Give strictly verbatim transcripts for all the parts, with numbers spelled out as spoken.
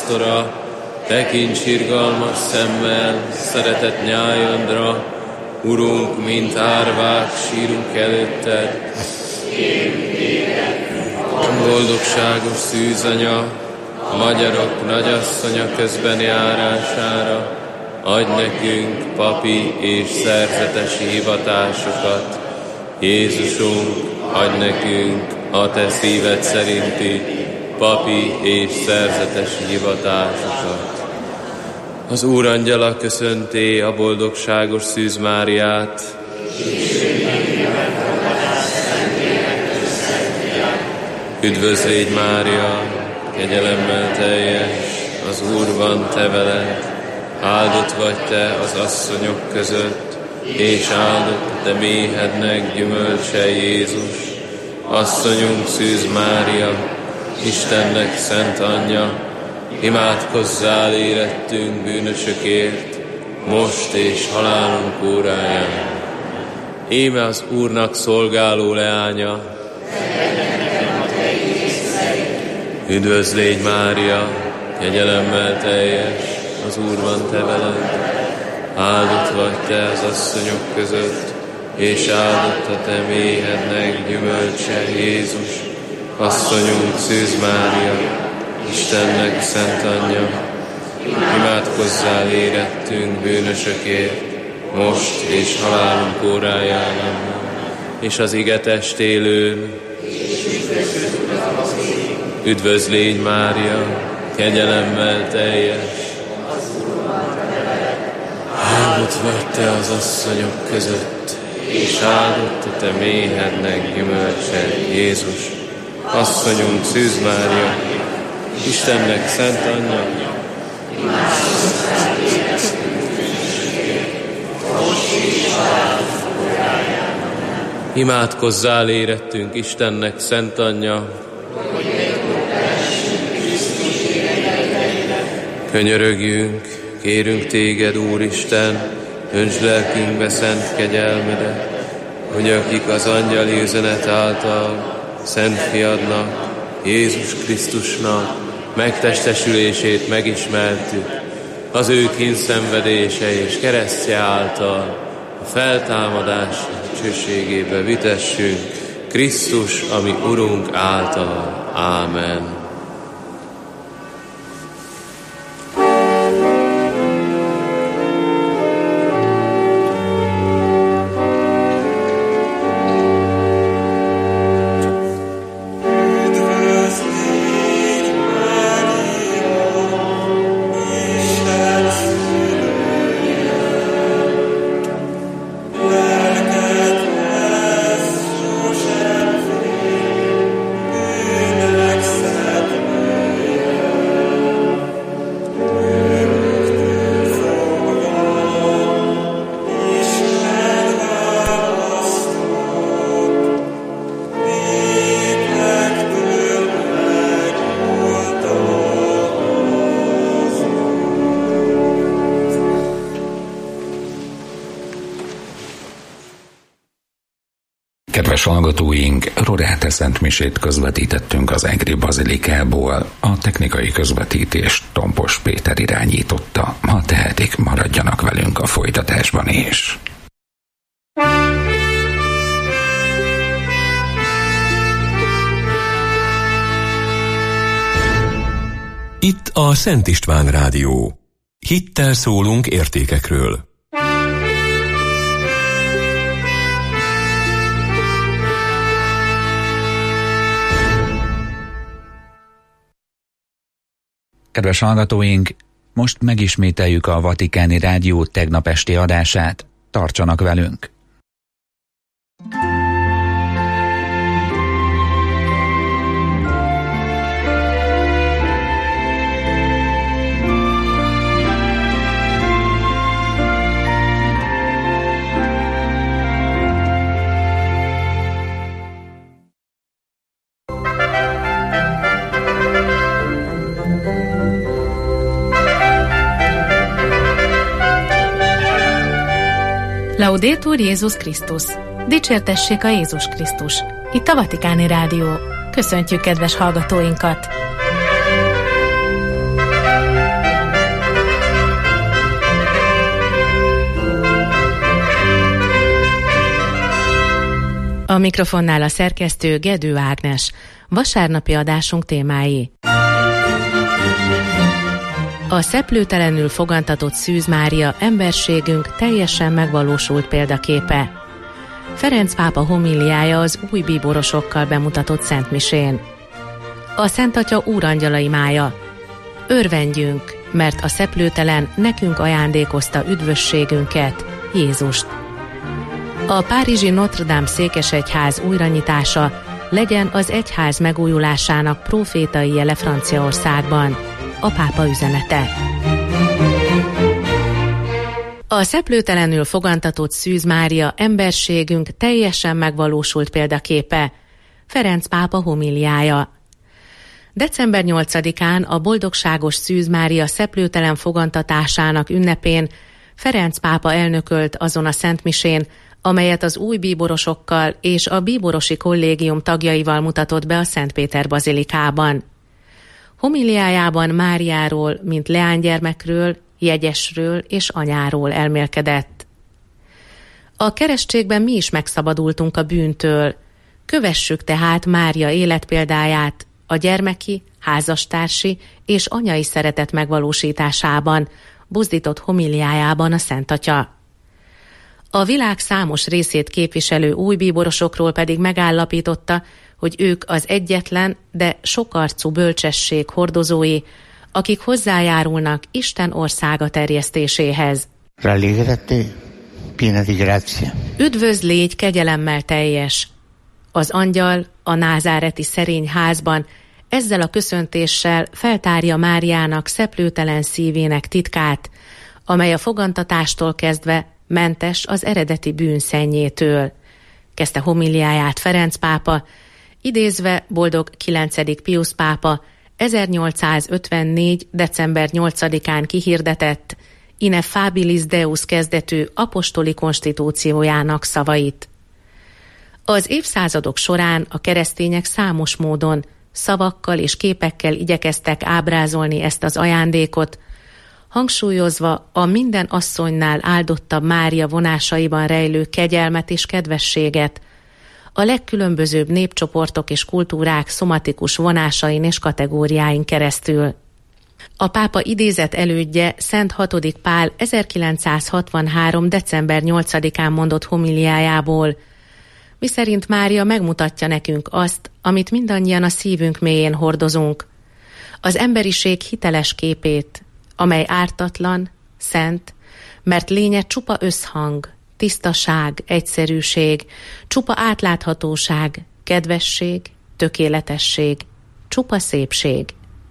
pásztora, tekints irgalmas szemmel szeretett nyájadra, Urunk, mint árvák, sírunk előtted. Boldogságos szűzanya, a magyarok nagyasszonya közben járására, adj nekünk papi és szerzetesi hivatásokat. Jézusunk, adj nekünk a te szíved szerinti papi és szerzetesi hivatásokat. Az Úr angyala köszönté a boldogságos Szűz Máriát. Üdvözl légy, Mária, kegyelemmel teljes, az Úr van te veled, áldott vagy te az asszonyok között, és áldott te méhednek gyümölcse Jézus. Asszonyunk Szűz Mária, Istennek szent anyja, imádkozzál érettünk bűnösökért, most és halálunk óráján. Íme az Úrnak szolgáló leánya. Üdvözl légy, Mária, kegyelemmel teljes, az Úr van te veled, áldott vagy te az asszonyok között, és áldott a te méhednek gyümölcse Jézus. Asszonyunk Szűz Mária, Istennek szent anyja, imádkozzál érettünk bűnösökért, most és halálunk óráján. És az ige testélőn. Üdvözl légy, Mária, kegyelemmel teljes, áldott vagy te az asszonyok között, és áldott a te méhednek gyümölcse Jézus. Asszonyunk Szűz Mária, Istennek szent anyja, imádkozzál érettünk Istennek szent anyja, könyörögjünk, kérünk téged, Úristen, öntsd lelkünkbe szent kegyelmedet, hogy akik az angyali üzenet által szent fiadnak, Jézus Krisztusnak megtestesülését megismertük, az ő kínszenvedése és keresztje által a feltámadás dicsőségébe vitessünk, Krisztus, ami Urunk által. Ámen. Kedves hallgatóink, Rorate szentmisét közvetítettünk az Egri Bazilikából. A technikai közvetítést Tompos Péter irányította. Ha tehetik, maradjanak velünk a folytatásban is. Itt a Szent István Rádió. Hittel szólunk értékekről. Kedves hallgatóink, most megismételjük a Vatikáni Rádió tegnap esti adását. Tartsanak velünk! Laudetur Jézus Krisztus! Dicsértessék a Jézus Krisztus! Itt a Vatikáni Rádió. Köszöntjük kedves hallgatóinkat! A mikrofonnál a szerkesztő Gedő Ágnes. Vasárnapi adásunk témái. A szeplőtelenül fogantatott Szűz Mária emberségünk teljesen megvalósult példaképe. Ferenc pápa homíliája az új bíborosokkal bemutatott szentmisén. A Szent Atya úrangyalai mája. Örvendjünk, mert a szeplőtelen nekünk ajándékozta üdvösségünket, Jézust. A párizsi Notre Dame székesegyház újranyitása legyen az egyház megújulásának prófétai jele Franciaországban. A pápa üzenete. A szeplőtelenül fogantatott Szűz Mária emberségünk teljesen megvalósult példaképe. Ferenc pápa homíliája. december nyolcadikán a boldogságos Szűz Mária szeplőtelen fogantatásának ünnepén Ferenc pápa elnökölt azon a szentmisén, amelyet az új bíborosokkal és a bíborosi kollégium tagjaival mutatott be a Szentpéter bazilikában. Homíliájában Máriáról, mint leánygyermekről, jegyesről és anyáról elmélkedett. A keresztségben mi is megszabadultunk a bűntől. Kövessük tehát Mária életpéldáját a gyermeki, házastársi és anyai szeretet megvalósításában, buzdított homíliájában a Szent Atya. A világ számos részét képviselő új bíborosokról pedig megállapította, hogy ők az egyetlen, de sokarcú bölcsesség hordozói, akik hozzájárulnak Isten országa terjesztéséhez. Rallégrate, piena di grazia. Üdvözl, légy kegyelemmel teljes! Az angyal a názáreti szerény házban ezzel a köszöntéssel feltárja Máriának szeplőtelen szívének titkát, amely a fogantatástól kezdve mentes az eredeti bűnszennyétől. Kezdte homíliáját Ferenc pápa, idézve boldog kilencedik Piusz pápa ezernyolcszázötvennégy. december nyolcadikán kihirdetett Ineffabilis Deus kezdetű apostoli konstitúciójának szavait. Az évszázadok során a keresztények számos módon, szavakkal és képekkel igyekeztek ábrázolni ezt az ajándékot, hangsúlyozva a minden asszonynál áldottabb Mária vonásaiban rejlő kegyelmet és kedvességet, a legkülönbözőbb népcsoportok és kultúrák szomatikus vonásain és kategóriáin keresztül. A pápa idézett elődje Szent hatodik Pál ezerkilencszázhatvanhárom. december nyolcadikán mondott homíliájából, miszerint Mária megmutatja nekünk azt, amit mindannyian a szívünk mélyén hordozunk, az emberiség hiteles képét, amely ártatlan, szent, mert lénye csupa összhang, tisztaság, egyszerűség, csupa átláthatóság, kedvesség, tökéletesség, csupa szépség.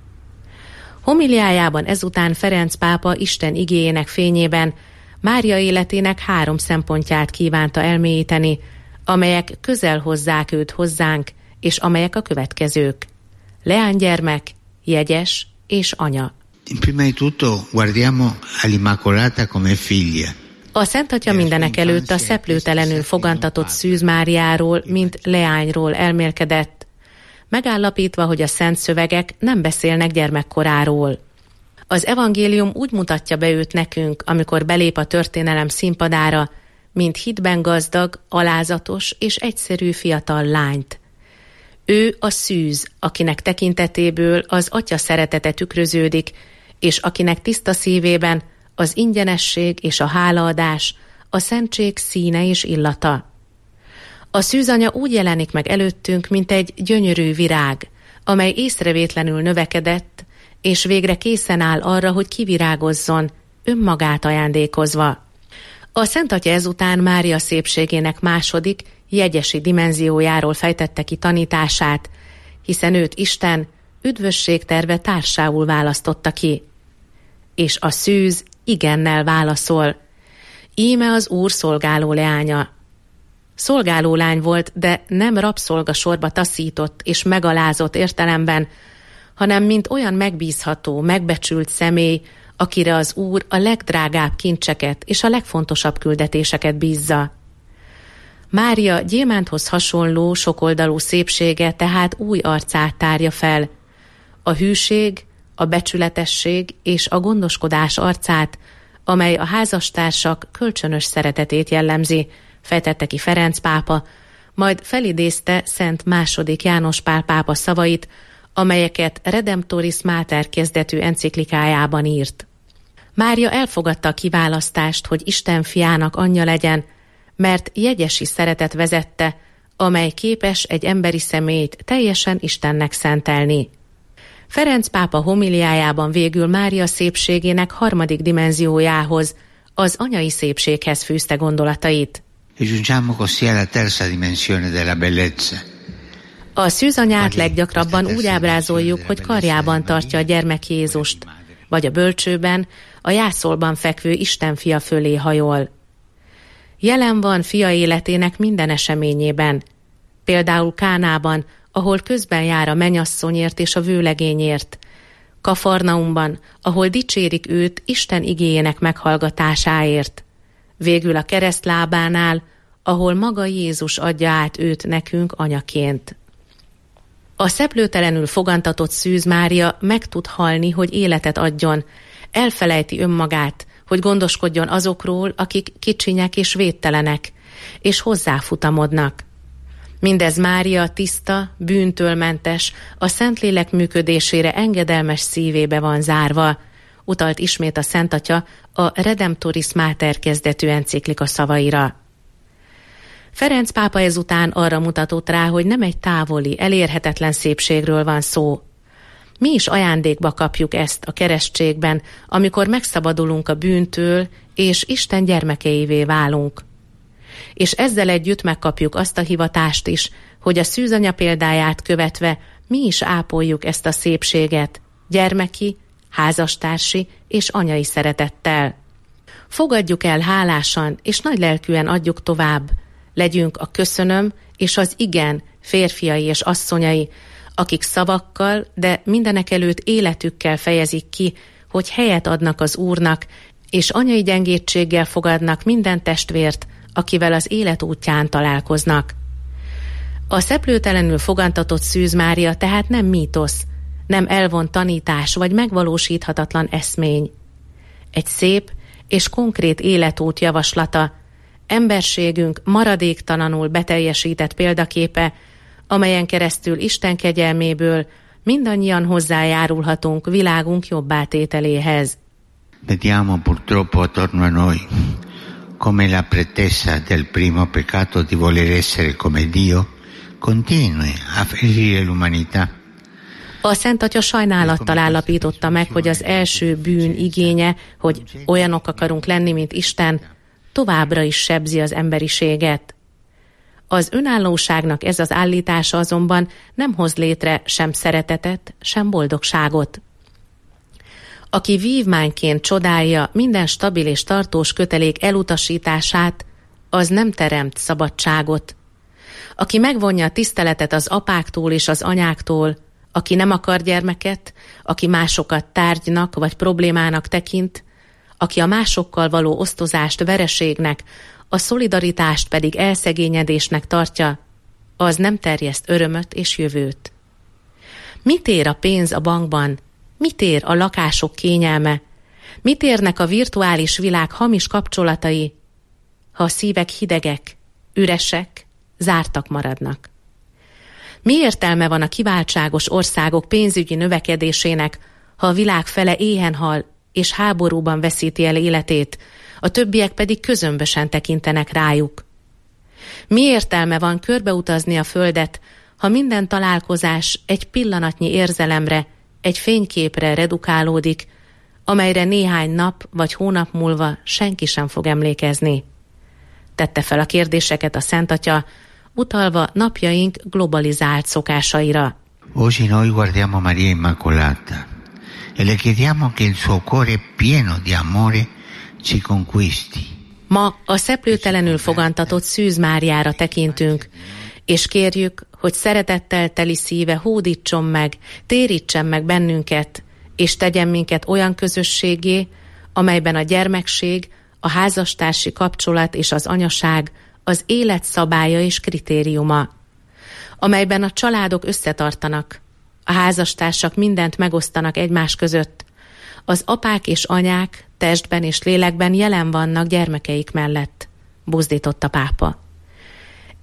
Homíliájában ezután Ferenc pápa Isten igéjének fényében Mária életének három szempontját kívánta elmélyíteni, amelyek közel hozzák őt hozzánk, és amelyek a következők: leánygyermek, jegyes és anya. Prima di tutto guardiamo all'Immacolata come figlia. A Szent Atya mindenek előtt a szeplőtelenül fogantatott Szűz Máriáról, mint leányról elmélkedett, megállapítva, hogy a szent szövegek nem beszélnek gyermekkoráról. Az evangélium úgy mutatja be őt nekünk, amikor belép a történelem színpadára, mint hitben gazdag, alázatos és egyszerű fiatal lányt. Ő a szűz, akinek tekintetéből az Atya szeretete tükröződik, és akinek tiszta szívében az ingyenesség és a hálaadás, a szentség színe és illata. A szűzanya úgy jelenik meg előttünk, mint egy gyönyörű virág, amely észrevétlenül növekedett, és végre készen áll arra, hogy kivirágozzon, önmagát ajándékozva. A Szent Atya ezután Mária szépségének második, jegyesi dimenziójáról fejtette ki tanítását, hiszen őt Isten üdvösségterve társául választotta ki. És a szűz igennel válaszol: íme az Úr szolgáló leánya. Szolgáló lány volt, de nem rabszolga sorba taszított és megalázott értelemben, hanem mint olyan megbízható, megbecsült személy, akire az Úr a legdrágább kincseket és a legfontosabb küldetéseket bízza. Mária gyémánthoz hasonló sokoldalú szépsége tehát új arcát tárja fel. A hűség, a becsületesség és a gondoskodás arcát, amely a házastársak kölcsönös szeretetét jellemzi, fejtette ki Ferenc pápa, majd felidézte Szent második János Pál pápa szavait, amelyeket Redemptoris Mater kezdetű enciklikájában írt. Mária elfogadta a kiválasztást, hogy Isten fiának anyja legyen, mert jegyesi szeretet vezette, amely képes egy emberi személyt teljesen Istennek szentelni. Ferenc pápa homiliájában végül Mária szépségének harmadik dimenziójához, az anyai szépséghez fűzte gondolatait. A szűzanyát leggyakrabban úgy ábrázoljuk, hogy karjában tartja a gyermek Jézust, vagy a bölcsőben, a jászolban fekvő Istenfia fölé hajol. Jelen van fia életének minden eseményében, például Kánában, ahol közben jár a mennyasszonyért és a vőlegényért, Kafarnaumban, ahol dicsérik őt Isten igéjének meghallgatásáért, végül a keresztlábánál, ahol maga Jézus adja át őt nekünk anyaként. A szeplőtelenül fogantatott Szűz Mária meg tud halni, hogy életet adjon, elfelejti önmagát, hogy gondoskodjon azokról, akik kicsinyek és védtelenek, és hozzáfutamodnak. Mindez Mária tiszta, bűntől mentes, a Szentlélek működésére engedelmes szívébe van zárva, utalt ismét a Szent Atya a Redemptoris Mater kezdetű enciklika szavaira. Ferenc pápa ezután arra mutatott rá, hogy nem egy távoli, elérhetetlen szépségről van szó. Mi is ajándékba kapjuk ezt a keresztségben, amikor megszabadulunk a bűntől, és Isten gyermekeivé válunk. És ezzel együtt megkapjuk azt a hivatást is, hogy a szűzanya példáját követve mi is ápoljuk ezt a szépséget, gyermeki, házastársi és anyai szeretettel. Fogadjuk el hálásan, és nagylelkűen adjuk tovább, legyünk a köszönöm és az igen férfiai és asszonyai, akik szavakkal, de mindenekelőtt életükkel fejezik ki, hogy helyet adnak az Úrnak, és anyai gyengétséggel fogadnak minden testvért, akivel az élet útján találkoznak. A szeplőtelenül fogantatott Szűz Mária tehát nem mítosz, nem elvont tanítás vagy megvalósíthatatlan eszmény. Egy szép és konkrét életút javaslata, emberségünk maradéktalanul beteljesített példaképe, amelyen keresztül Isten kegyelméből mindannyian hozzájárulhatunk világunk jobbátételéhez. Vediamo purtroppo attorno a noi come la pretesa del primo peccato di voler essere come Dio continui a ferire l'umanità. A Szent Atya sajnálattal állapította meg, hogy az első bűn igénye, hogy olyanok akarunk lenni, mint Isten, továbbra is sebzi az emberiséget. Az önállóságnak ez az állítása azonban nem hoz létre sem szeretetet, sem boldogságot. Aki vívmányként csodálja minden stabil és tartós kötelék elutasítását, az nem teremt szabadságot. Aki megvonja a tiszteletet az apáktól és az anyáktól, aki nem akar gyermeket, aki másokat tárgynak vagy problémának tekint, aki a másokkal való osztozást vereségnek, a szolidaritást pedig elszegényedésnek tartja, az nem terjeszt örömöt és jövőt. Mit ér a pénz a bankban? Mit ér a lakások kényelme? Mit érnek a virtuális világ hamis kapcsolatai, ha a szívek hidegek, üresek, zártak maradnak? Mi értelme van a kiváltságos országok pénzügyi növekedésének, ha a világ fele éhen hal és háborúban veszíti el életét, a többiek pedig közömbösen tekintenek rájuk? Mi értelme van körbeutazni a földet, ha minden találkozás egy pillanatnyi érzelemre, egy fényképre redukálódik, amelyre néhány nap vagy hónap múlva senki sem fog emlékezni? Tette fel a kérdéseket a Szent Atya, utalva napjaink globalizált szokásaira. Oggi noi guardiamo Maria Immacolata e le chiediamo che il suo cuore pieno di amore ci conquisti. Ma a szeplőtelenül fogantatott Szűz Máriára tekintünk, és kérjük, hogy szeretettel teli szíve hódítson meg, térítsen meg bennünket, és tegyen minket olyan közösségé, amelyben a gyermekség, a házastársi kapcsolat és az anyaság az élet szabálya és kritériuma, amelyben a családok összetartanak, a házastársak mindent megosztanak egymás között, az apák és anyák testben és lélekben jelen vannak gyermekeik mellett, buzdított a pápa.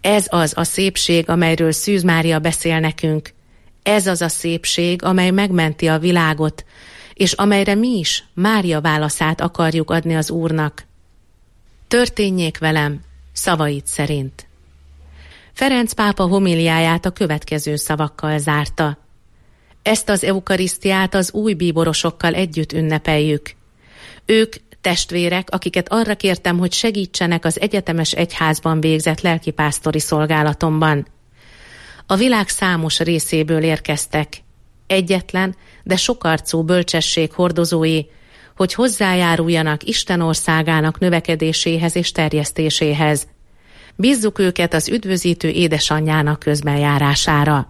Ez az a szépség, amelyről Szűz Mária beszél nekünk. Ez az a szépség, amely megmenti a világot, és amelyre mi is Mária válaszát akarjuk adni az Úrnak. Történjék velem, szavait szerint. Ferenc pápa homiliáját a következő szavakkal zárta. Ezt az eukarisztiát az új bíborosokkal együtt ünnepeljük. Ők testvérek, akiket arra kértem, hogy segítsenek az egyetemes egyházban végzett lelkipásztori szolgálatomban. A világ számos részéből érkeztek. Egyetlen, de sokarcú bölcsesség hordozói, hogy hozzájáruljanak Isten országának növekedéséhez és terjesztéséhez. Bízzuk őket az üdvözítő édesanyjának közbenjárására.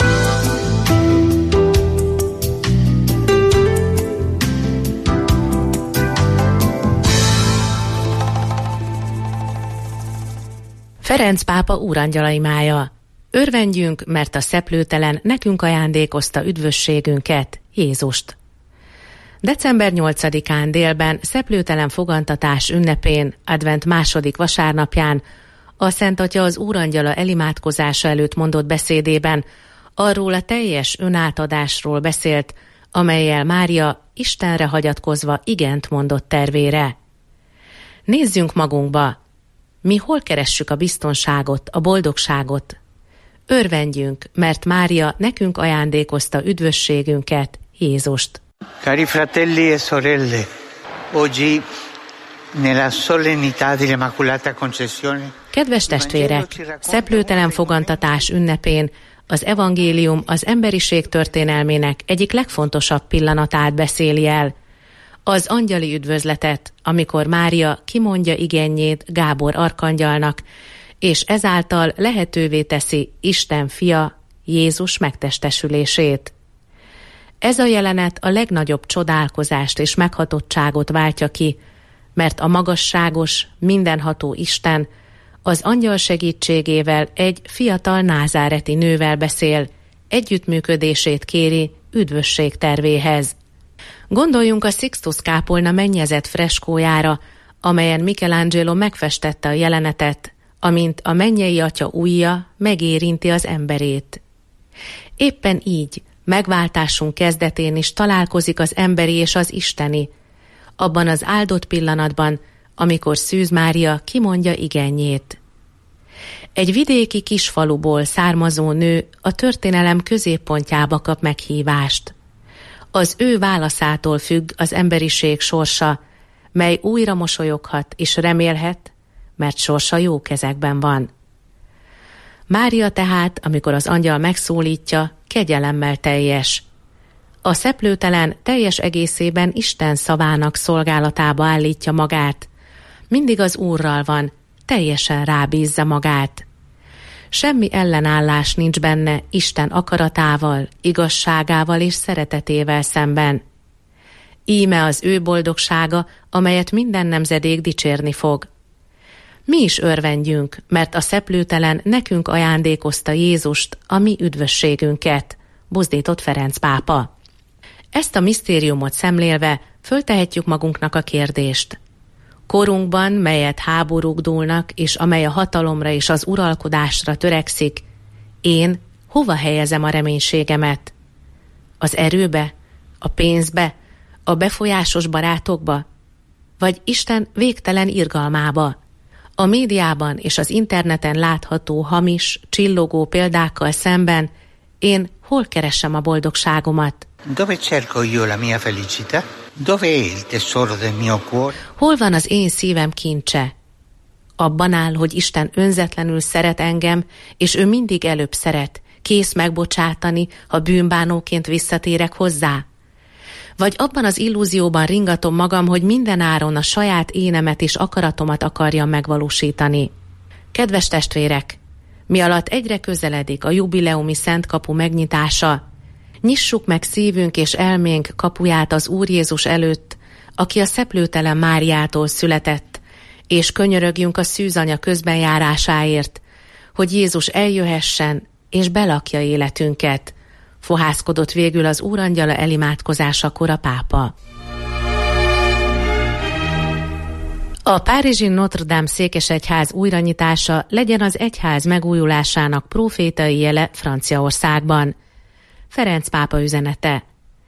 Ferenc pápa úrangyalaimája. Örvendjünk, mert a szeplőtelen nekünk ajándékozta üdvösségünket, Jézust. december nyolcadikán délben szeplőtelen fogantatás ünnepén, advent második vasárnapján a Szent Atya az úrangyala elimádkozása előtt mondott beszédében arról a teljes önátadásról beszélt, amellyel Mária Istenre hagyatkozva igent mondott tervére. Nézzünk magunkba! Mi hol keressük a biztonságot, a boldogságot? Örvendjünk, mert Mária nekünk ajándékozta üdvösségünket, Jézust. Cari fratelli e sorelle, oggi nella solennità dell'Immacolata Concezione. Kedves testvérek, szeplőtelen fogantatás ünnepén az evangélium az emberiség történelmének egyik legfontosabb pillanatát beszéli el. Az angyali üdvözletet, amikor Mária kimondja igényét Gábor arkangyalnak, és ezáltal lehetővé teszi Isten fia, Jézus megtestesülését. Ez a jelenet a legnagyobb csodálkozást és meghatottságot váltja ki, mert a magasságos, mindenható Isten az angyal segítségével egy fiatal názáreti nővel beszél, együttműködését kéri üdvösség tervéhez. Gondoljunk a Sixtus kápolna mennyezett freskójára, amelyen Michelangelo megfestette a jelenetet, amint a mennyei atya ujja megérinti az emberét. Éppen így megváltásunk kezdetén is találkozik az emberi és az isteni, abban az áldott pillanatban, amikor Szűz Mária kimondja igényét. Egy vidéki kisfaluból származó nő a történelem középpontjába kap meghívást. Az ő válaszától függ az emberiség sorsa, mely újra mosolyoghat és remélhet, mert sorsa jó kezekben van. Mária tehát, amikor az angyal megszólítja, kegyelemmel teljes. A szeplőtelen teljes egészében Isten szavának szolgálatába állítja magát. Mindig az Úrral van, teljesen rábízza magát. Semmi ellenállás nincs benne Isten akaratával, igazságával és szeretetével szemben. Íme az ő boldogsága, amelyet minden nemzedék dicsérni fog. Mi is örvendjünk, mert a szeplőtelen nekünk ajándékozta Jézust, a mi üdvösségünket, buzdított Ferenc pápa. Ezt a misztériumot szemlélve föltehetjük magunknak a kérdést. Korunkban, melyet háborúk dúlnak, és amely a hatalomra és az uralkodásra törekszik, én hova helyezem a reménységemet? Az erőbe? A pénzbe? A befolyásos barátokba? Vagy Isten végtelen irgalmába? A médiában és az interneten látható hamis, csillogó példákkal szemben én hol keresem a boldogságomat? Dove cerco io la mia felicità? Dove è il tesoro del mio cuore? Hol van az én szívem kincse? Abban áll, hogy Isten önzetlenül szeret engem, és ő mindig előbb szeret, kész megbocsátani, ha bűnbánóként visszatérek hozzá? Vagy abban az illúzióban ringatom magam, hogy minden áron a saját énemet és akaratomat akarjam megvalósítani? Kedves testvérek, mi alatt egyre közeledik a jubileumi Szent Kapu megnyitása, nyissuk meg szívünk és elménk kapuját az Úr Jézus előtt, aki a szeplőtelen Máriától született, és könyörögjünk a szűzanya közbenjárásáért, hogy Jézus eljöhessen és belakja életünket, fohászkodott végül az úrangyala elimádkozásakor a pápa. A párizsi Notre Dame székesegyház újranyitása legyen az egyház megújulásának prófétai jele Franciaországban. Ferenc pápa üzenete.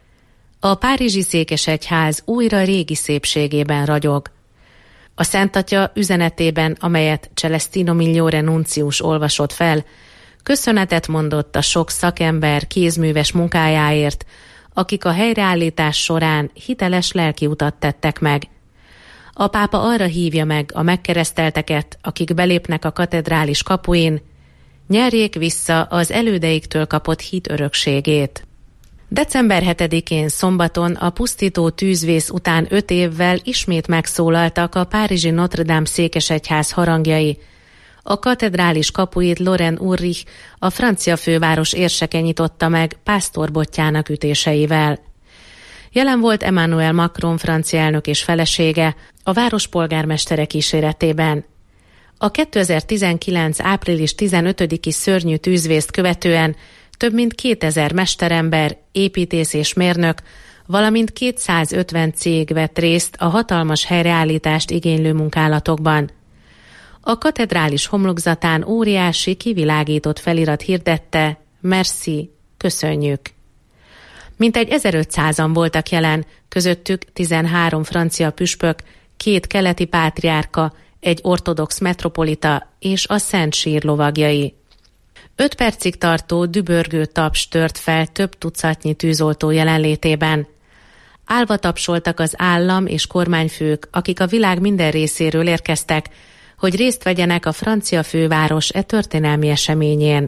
A párizsi székesegyház újra régi szépségében ragyog. A Szent Atya üzenetében, amelyet Celestino Migliore nuncius olvasott fel, köszönetet mondott a sok szakember kézműves munkájáért, akik a helyreállítás során hiteles lelkiutat tettek meg. A pápa arra hívja meg a megkeresztelteket, akik belépnek a katedrális kapuin, nyerjék vissza az elődeiktől kapott hit örökségét. december hetedikén szombaton a pusztító tűzvész után öt évvel ismét megszólaltak a párizsi Notre Dame székesegyház harangjai. A katedrális kapuit Loren Ulrich, a francia főváros érseke nyitotta meg pásztorbotjának ütéseivel. Jelen volt Emmanuel Macron francia elnök és felesége a város polgármestere kíséretében. A kétezer-tizenkilenc. április tizenötödiki szörnyű tűzvészt követően több mint kétezer mesterember, építész és mérnök, valamint kétszázötven cég vett részt a hatalmas helyreállítást igénylő munkálatokban. A katedrális homlokzatán óriási, kivilágított felirat hirdette: Merci, köszönjük. Mintegy ezerötszázan voltak jelen, közöttük tizenhárom francia püspök, két keleti pátriárka, egy ortodox metropolita és a Szent Sír lovagjai. Öt percig tartó dübörgő taps tört fel több tucatnyi tűzoltó jelenlétében. Állva tapsoltak az állam és kormányfők, akik a világ minden részéről érkeztek, hogy részt vegyenek a francia főváros e történelmi eseményén.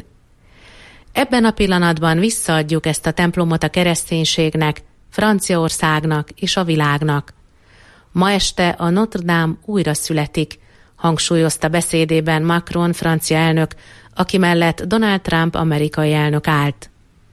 Ebben a pillanatban visszaadjuk ezt a templomot a kereszténységnek, Franciaországnak és a világnak. Ma este a Notre Dame újra születik, hangsúlyozta beszédében Macron francia elnök, aki mellett Donald Trump amerikai elnök állt.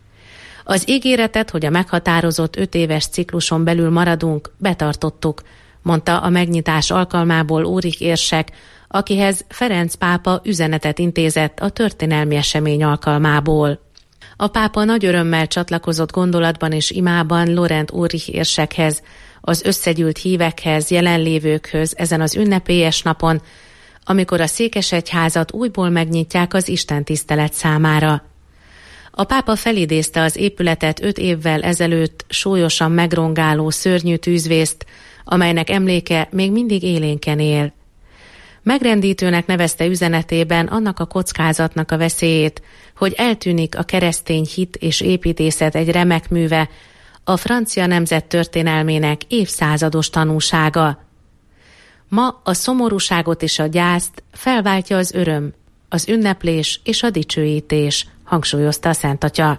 Az ígéretet, hogy a meghatározott öt éves cikluson belül maradunk, betartottuk, mondta a megnyitás alkalmából Ulrich érsek, akihez Ferenc pápa üzenetet intézett a történelmi esemény alkalmából. A pápa nagy örömmel csatlakozott gondolatban és imában Laurent Ulrich érsekhez, az összegyűlt hívekhez, jelenlévőkhöz ezen az ünnepélyes napon, amikor a székesegyházat újból megnyitják az istentisztelet számára. A pápa felidézte az épületet öt évvel ezelőtt súlyosan megrongáló szörnyű tűzvészt, amelynek emléke még mindig élénken él. Megrendítőnek nevezte üzenetében annak a kockázatnak a veszélyét, hogy eltűnik a keresztény hit és építészet egy remek műve, a francia nemzet történelmének évszázados tanúsága. Ma a szomorúságot és a gyászt felváltja az öröm, az ünneplés és a dicsőítés, hangsúlyozta a Szent Atya.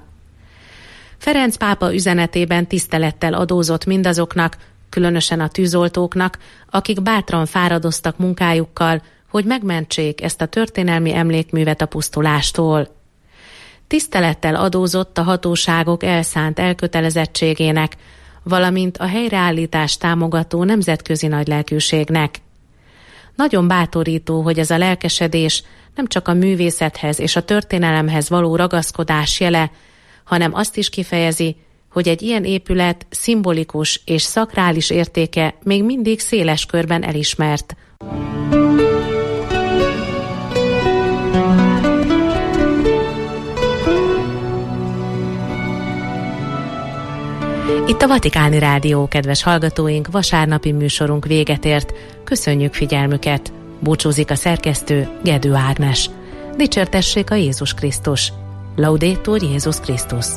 Ferenc pápa üzenetében tisztelettel adózott mindazoknak, különösen a tűzoltóknak, akik bátran fáradoztak munkájukkal, hogy megmentsék ezt a történelmi emlékművet a pusztulástól. Tisztelettel adózott a hatóságok elszánt elkötelezettségének, valamint a helyreállítást támogató nemzetközi nagylelkűségnek. Nagyon bátorító, hogy ez a lelkesedés nem csak a művészethez és a történelemhez való ragaszkodás jele, hanem azt is kifejezi, hogy egy ilyen épület szimbolikus és szakrális értéke még mindig széles körben elismert. Itt a Vatikáni Rádió, kedves hallgatóink, vasárnapi műsorunk véget ért. Köszönjük figyelmüket! Búcsúzik a szerkesztő, Gedő Ágnes. Dicsértessék a Jézus Krisztus! Laudetur Jézus Krisztus!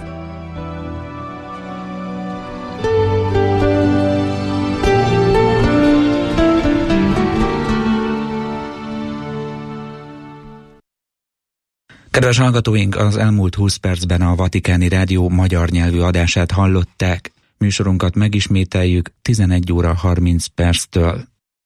Kedves hallgatóink, az elmúlt húsz percben a Vatikáni Rádió magyar nyelvű adását hallották. Műsorunkat megismételjük tizenegy óra harminc perctől.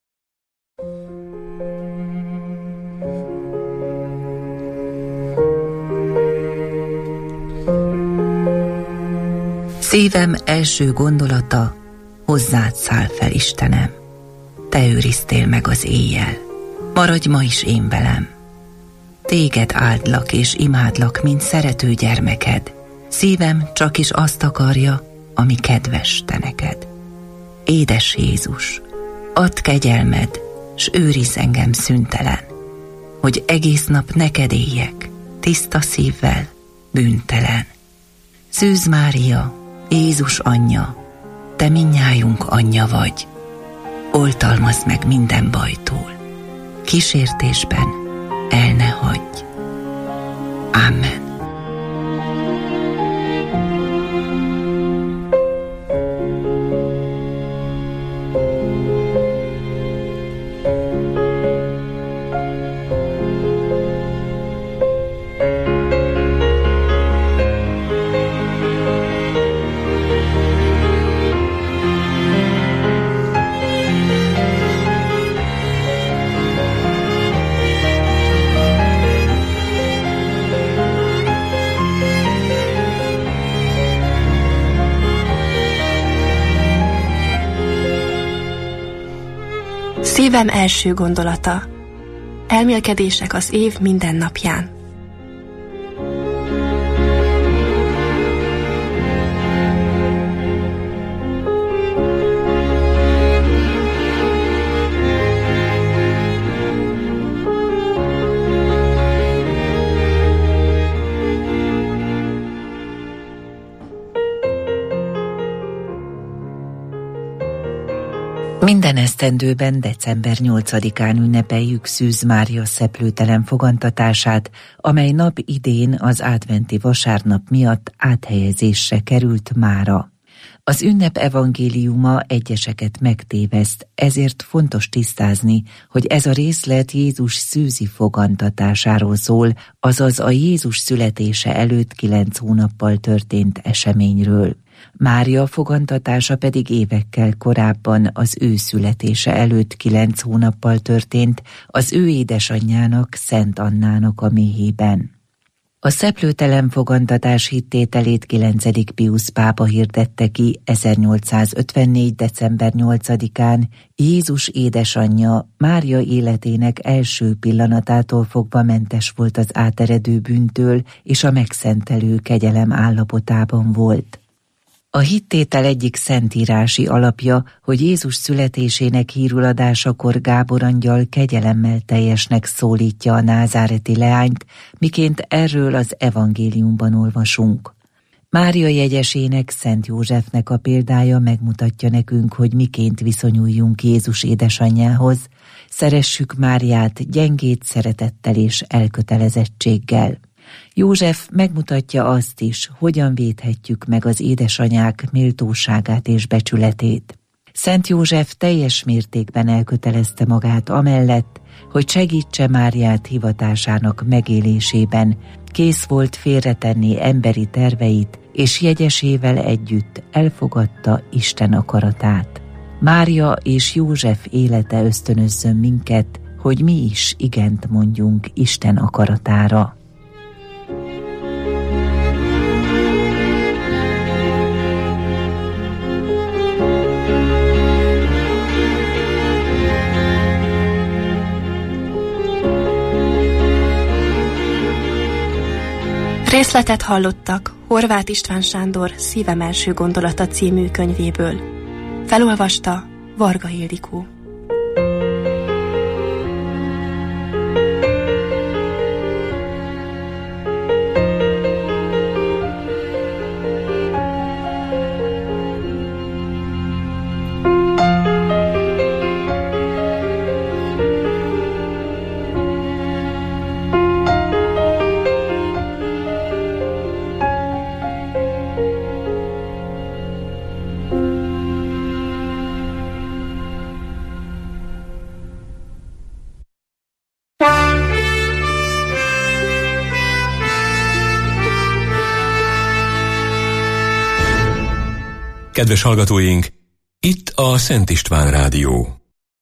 Szívem első gondolata, hozzád száll fel, Istenem. Te őriztél meg az éjjel, maradj ma is én velem. Téged áldlak és imádlak, mint szerető gyermeked. Szívem csak is azt akarja, ami kedves te neked. Édes Jézus, add kegyelmed, s őrizz engem szüntelen, hogy egész nap neked éljek, tiszta szívvel, bűntelen. Szűz Mária, Jézus anyja, te mindnyájunk anyja vagy, oltalmazd meg minden bajtól, kísértésben el ne hagyj. Amen. Szívem első gondolata. Elmélkedések az év minden napján. Minden esztendőben december nyolcadikán ünnepeljük Szűz Mária szeplőtelen fogantatását, amely nap idén az adventi vasárnap miatt áthelyezésre került mára. Az ünnep evangéliuma egyeseket megtéveszt, ezért fontos tisztázni, hogy ez a részlet Jézus szűzi fogantatásáról szól, azaz a Jézus születése előtt kilenc hónappal történt eseményről. Mária fogantatása pedig évekkel korábban, az ő születése előtt kilenc hónappal történt, az ő édesanyjának, Szent Annának a méhében. A szeplőtelen fogantatás hittételét kilencedik Piusz pápa hirdette ki ezernyolcszázötvennégy. december nyolcadikán, Jézus édesanyja Mária életének első pillanatától fogva mentes volt az áteredő bűntől, és a megszentelő kegyelem állapotában volt. A hittétel egyik szentírási alapja, hogy Jézus születésének híruladásakor Gábor angyal kegyelemmel teljesnek szólítja a názáreti leányt, miként erről az evangéliumban olvasunk. Mária jegyesének, Szent Józsefnek a példája megmutatja nekünk, hogy miként viszonyuljunk Jézus édesanyjához, szeressük Máriát gyengéd szeretettel és elkötelezettséggel. József megmutatja azt is, hogyan védhetjük meg az édesanyák méltóságát és becsületét. Szent József teljes mértékben elkötelezte magát amellett, hogy segítse Máriát hivatásának megélésében, kész volt félretenni emberi terveit, és jegyesével együtt elfogadta Isten akaratát. Mária és József élete ösztönözzön minket, hogy mi is igent mondjunk Isten akaratára. Részletet hallottak Horváth István Sándor Szívem első gondolata című könyvéből. Felolvasta Varga Ildikó. Kedves hallgatóink, itt a Szent István Rádió.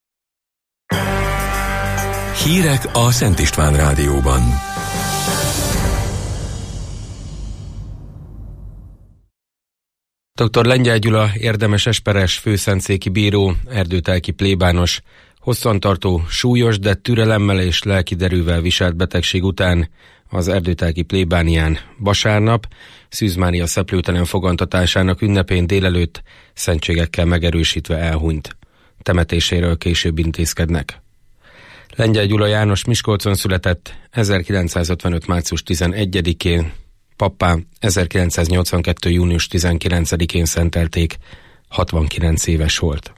Hírek a Szent István Rádióban. doktor Lengyel Gyula, érdemes esperes főszentszéki bíró, erdőtelki plébános, hosszantartó, súlyos, de türelemmel és lelki derűvel viselt betegség után az erdőtelki plébánián vasárnap, Szűz Mária szeplőtelen fogantatásának ünnepén délelőtt szentségekkel megerősítve elhunyt. Temetéséről később intézkednek. Lengyel Gyula János Miskolcon született ezerkilencszázötvenöt. március tizenegyedikén, pappá ezerkilencszáznyolcvankettő. június tizenkilencedikén szentelték, hatvankilenc éves volt.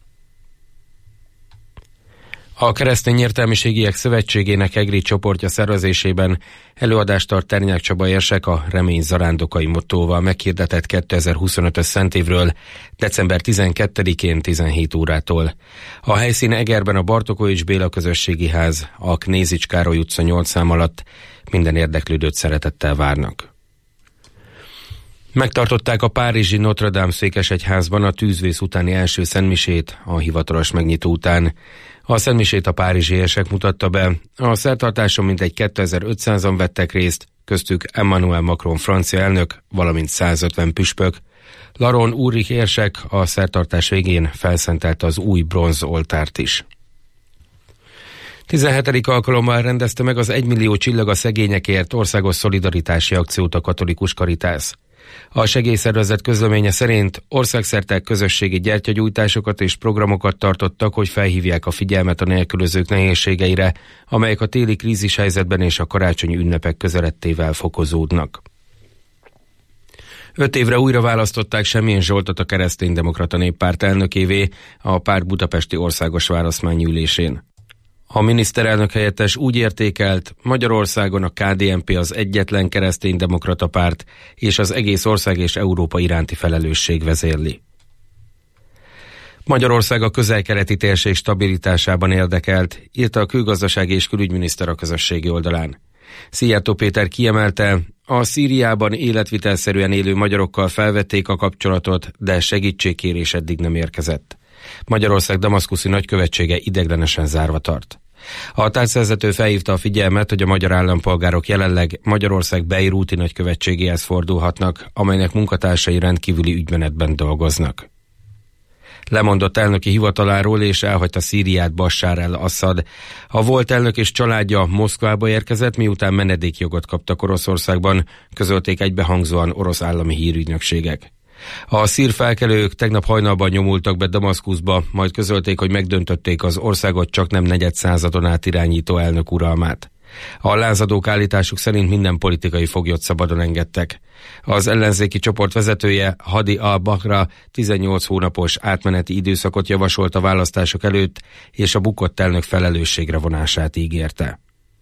A Keresztény Értelmiségiek Szövetségének EGRI csoportja szervezésében előadást tart Ternyák Csaba érsek a Remény zarándokai mottóval meghirdetett kétezer-huszonötös szentévről december tizenkettedikén tizenhét órától. A helyszín Egerben a Bartokovics Béla Közösségi Ház, a Knézics Károly utca nyolc szám alatt. Minden érdeklődőt szeretettel várnak. Megtartották a párizsi Notre Dame székesegyházban a tűzvész utáni első szentmisét a hivatalos megnyitó után. A szentmisét a párizsi érsek mutatta be. A szertartáson mintegy kétezer-ötszázan vettek részt, köztük Emmanuel Macron francia elnök, valamint százötven püspök. Laron Ulrich érsek a szertartás végén felszentelte az új bronz oltárt is. tizenhetedik alkalommal rendezte meg az egymillió csillag a szegényekért országos szolidaritási akciót a Katolikus Karitász. A segélyszervezet közleménye szerint országszerte közösségi gyertyagyújtásokat és programokat tartottak, hogy felhívják a figyelmet a nélkülözők nehézségeire, amelyek a téli krízishelyzetben és a karácsonyi ünnepek közelettével fokozódnak. Öt évre újra választották Semjén Zsoltot a Kereszténydemokrata Néppárt elnökévé a párt budapesti országos választmányi ülésén. A miniszterelnök helyettes úgy értékelt, Magyarországon a ká dé en pé az egyetlen kereszténydemokrata párt, és az egész ország és Európa iránti felelősség vezérli. Magyarország a közel-keleti térség stabilitásában érdekelt, írta a külgazdasági és külügyminiszter a közösségi oldalán. Szijjártó Péter kiemelte, a Szíriában életvitelszerűen élő magyarokkal felvették a kapcsolatot, de segítségkérés eddig nem érkezett. Magyarország damaszkuszi nagykövetsége ideiglenesen zárva tart. A tárcvezető felhívta a figyelmet, hogy a magyar állampolgárok jelenleg Magyarország beiruti nagykövetségéhez fordulhatnak, amelynek munkatársai rendkívüli ügymenetben dolgoznak. Lemondott elnöki hivataláról és elhagyta Szíriát Bashar el-Assad. A volt elnök és családja Moszkvába érkezett, miután menedékjogot kaptak Oroszországban, közölték egybehangzóan orosz állami hírügynökségek. A szír felkelők tegnap hajnalban nyomultak be Damaszkuszba, majd közölték, hogy megdöntötték az országot csaknem negyed századon át irányító elnök uralmát. A lázadók állításuk szerint minden politikai foglyot szabadon engedtek. Az ellenzéki csoport vezetője, Hadi al-Bahra tizennyolc hónapos átmeneti időszakot javasolt a választások előtt, és a bukott elnök felelősségre vonását ígérte.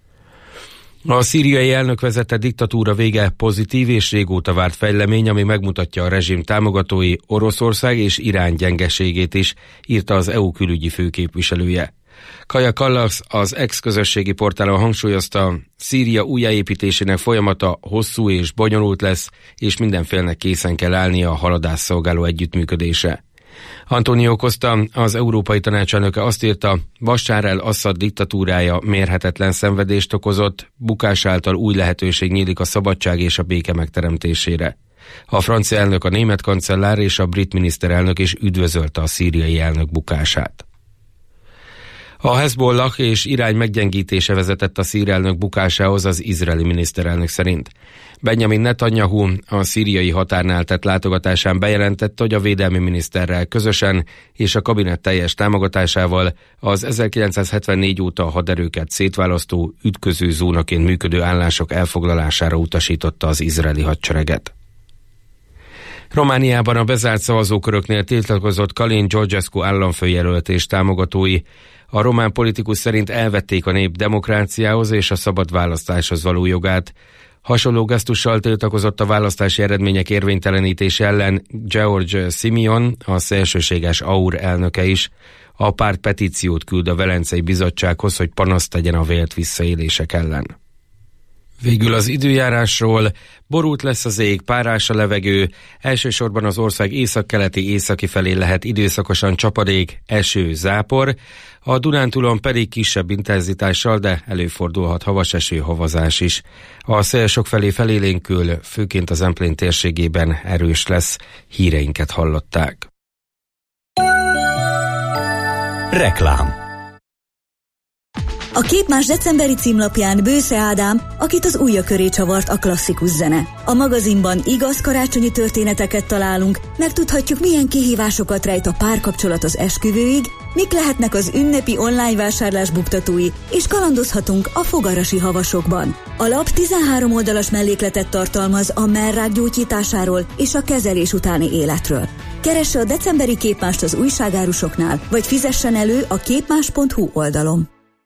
A szíriai elnök vezette diktatúra vége pozitív és régóta várt fejlemény, ami megmutatja a rezsim támogatói Oroszország és Irán gyengeségét is, írta az é u külügyi főképviselője. Kaja Kallas az ex-közösségi portálon hangsúlyozta, Szíria újjáépítésének folyamata hosszú és bonyolult lesz, és minden félnek készen kell állnia a haladásszolgáló együttműködése. Antonio Costa, az Európai Tanács elnöke azt írta, Bashar el-Assad diktatúrája mérhetetlen szenvedést okozott, bukás által új lehetőség nyílik a szabadság és a béke megteremtésére. A francia elnök, a német kancellár és a brit miniszterelnök is üdvözölte a szíriai elnök bukását. A Hezbollah és Irán meggyengítése vezetett a szír elnök bukásához az izraeli miniszterelnök szerint. Benjamin Netanyahu a szíriai határnál tett látogatásán bejelentette, hogy a védelmi miniszterrel közösen és a kabinet teljes támogatásával az ezerkilencszázhetvennégy óta a haderőket szétválasztó ütköző zónaként működő állások elfoglalására utasította az izraeli hadsereget. Romániában a bezárt szavazóköröknél tiltakozott Călin Georgescu államfőjelölt és támogatói. A román politikus szerint elvették a nép demokráciához és a szabad választáshoz való jogát. Hasonló gesztussal tiltakozott a választási eredmények érvénytelenítése ellen George Simion, a szélsőséges á u er elnöke is. A párt petíciót küld a Velencei Bizottsághoz, hogy panaszt tegyen a vélt visszaélések ellen. Végül az időjárásról: borult lesz az ég, párás a levegő, elsősorban az ország északkeleti északi felé lehet időszakosan csapadék, eső, zápor, a Dunántúlon pedig kisebb intenzitással, de előfordulhat havas eső, havazás is. A szél sokfelé felélénkül, főként az Zemplén térségében erős lesz. Híreinket hallották. Reklám. A Képmás decemberi címlapján Bősze Ádám, akit az ujja köré csavart a klasszikus zene. A magazinban igaz karácsonyi történeteket találunk, megtudhatjuk, milyen kihívásokat rejt a párkapcsolat az esküvőig, mik lehetnek az ünnepi online vásárlás buktatói, és kalandozhatunk a fogarasi havasokban. A lap tizenhárom oldalas mellékletet tartalmaz a mellrák gyógyításáról és a kezelés utáni életről. Keresse a decemberi képmást az újságárusoknál, vagy fizessen elő a képmás pont hu oldalon.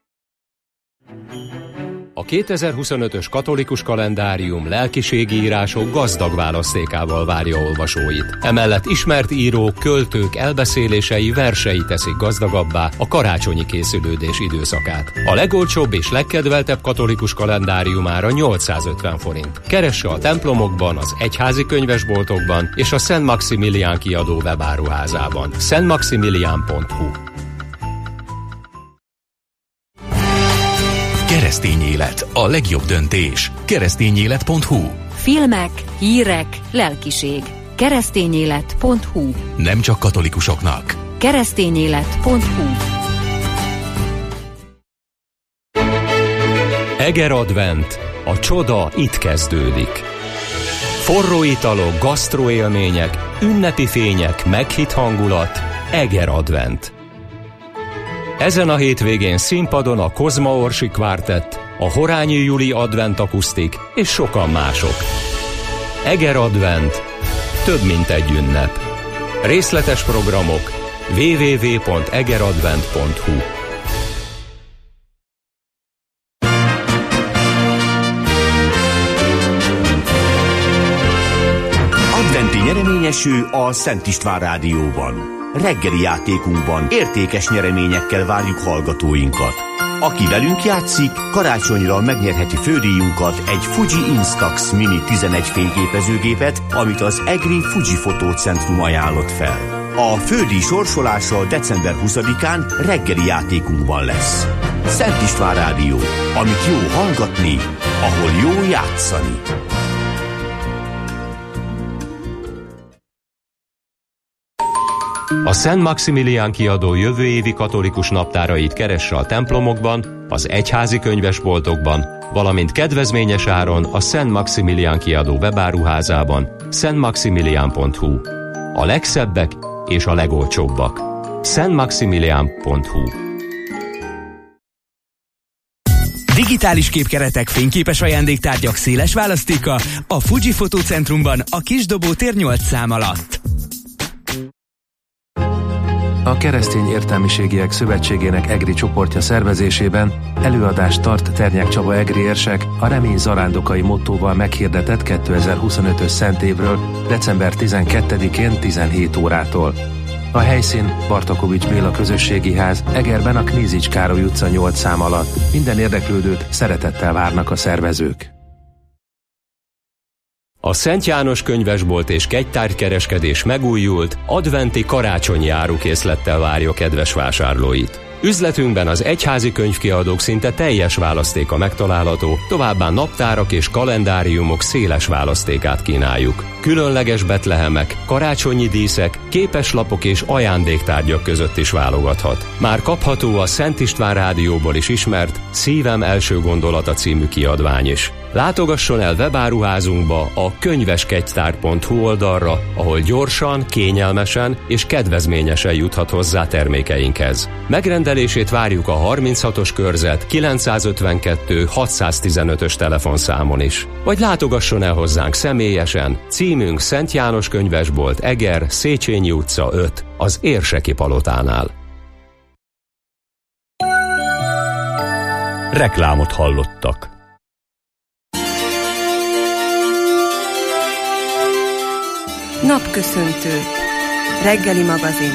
A kétezer-huszonötös katolikus kalendárium lelkiségi írások gazdag választékával várja olvasóit. Emellett ismert írók, költők elbeszélései, versei teszik gazdagabbá a karácsonyi készülődés időszakát. A legolcsóbb és legkedveltebb katolikus kalendáriumára nyolcszázötven forint. Keresse a templomokban, az egyházi könyvesboltokban és a Szent Maximilián kiadó webáruházában. szent maximilián pont hu. Keresztény élet, a legjobb döntés. keresztényélet pont hu. Filmek, hírek, lelkiség. keresztényélet pont hu. Nem csak katolikusoknak. keresztényélet pont hu. Eger Advent. A csoda itt kezdődik. Forró italok, gasztroélmények, ünnepi fények, meghitt hangulat. Eger Advent. Ezen a hétvégén színpadon a Kozma Orsi Kvártett, a Horányi Juli Advent Akusztik és sokan mások. Eger Advent. Több mint egy ünnep. Részletes programok double-u double-u double-u pont egeradvent pont hu. Adventi nyereményeső a Szent István Rádióban. Reggeli játékunkban értékes nyereményekkel várjuk hallgatóinkat. Aki velünk játszik, karácsonyra megnyerheti fődíjunkat, egy Fuji Instax Mini tizenegy fényképezőgépet, amit az EGRI Fuji Fotócentrum ajánlott fel. A fődíj sorsolása december huszadikán reggeli játékunkban lesz. Szent István Rádió, amit jó hallgatni, ahol jó játszani. A Szent Maximilián kiadó jövő évi katolikus naptárait keresse a templomokban, az egyházi könyvesboltokban, valamint kedvezményes áron a Szent Maximilián kiadó webáruházában, szent maximilián pont hu. A legszebbek és a legolcsóbbak. szent maximilián pont hu. Digitális képkeretek, fényképes ajándéktárgyak széles választéka a Fuji Fotócentrumban a Kisdobó tér nyolc szám alatt. A Keresztény Értelmiségiek Szövetségének EGRI csoportja szervezésében előadást tart Ternyák Csaba EGRI érsek a Remény zarándokai mottóval meghirdetett kétezer-huszonötös szentévről december tizenkettedikén tizenhét órától. A helyszín Bartakovics Béla közösségi ház, Egerben a Knízics Károly utca nyolc szám alatt. Minden érdeklődőt szeretettel várnak a szervezők. A Szent János könyvesbolt és kegytárgykereskedés megújult, adventi karácsonyi árukészlettel várja kedves vásárlóit. Üzletünkben az egyházi könyvkiadók szinte teljes választéka megtalálható, továbbá naptárak és kalendáriumok széles választékát kínáljuk. Különleges betlehemek, karácsonyi díszek, képeslapok és ajándéktárgyak között is válogathat. Már kapható a Szent István Rádióból is ismert Szívem első gondolata című kiadvány is. Látogasson el webáruházunkba a könyveskegytár pont hu oldalra, ahol gyorsan, kényelmesen és kedvezményesen juthat hozzá termékeinkhez. Megrendelését várjuk a harminchatos körzet kilencszázötvenkettő hatszáztizenötös telefonszámon is. Vagy látogasson el hozzánk személyesen, címünk Szent János könyvesbolt, Eger, Széchenyi utca öt, az Érseki palotánál. Reklámot hallottak. Napköszöntő. Reggeli magazin.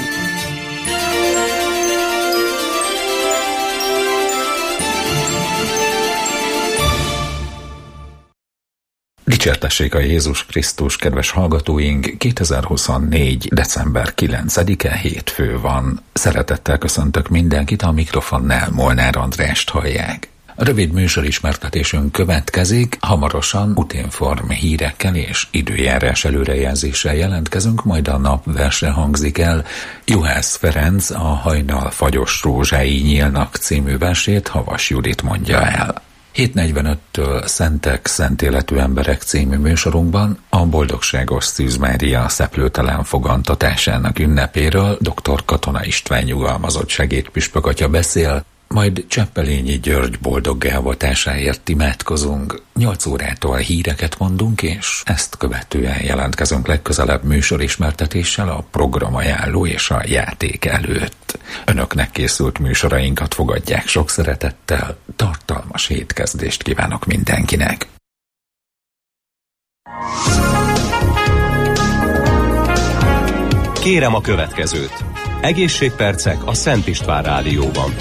Dicsértessék a Jézus Krisztus, kedves hallgatóink! kétezer-huszonnégy. december kilencedike hétfő van. Szeretettel köszöntök mindenkit, a mikrofonnál Molnár Andrást hallják. A rövid műsorismertetésünk következik, hamarosan Utinform hírekkel és időjárás előrejelzéssel jelentkezünk, majd a napverse hangzik el. Juhász Ferenc a Hajnal fagyos rózsái nyílnak című versét Havas Judit mondja el. hét negyvenöttől Szentek, Szent Életű Emberek című műsorunkban a Boldogságos Szűz Mária szeplőtelen fogantatásának ünnepéről dr. Katona István nyugalmazott segédpüspök atya beszél, majd Cseppelényi György boldoggá voltásáért imádkozunk, nyolc órától híreket mondunk, és ezt követően jelentkezünk legközelebb műsorismertetéssel a programajánló és a játék előtt. Önöknek készült műsorainkat fogadják sok szeretettel, tartalmas hétkezdést kívánok mindenkinek! Kérem a következőt. Egészségpercek a Szent István Rádióban.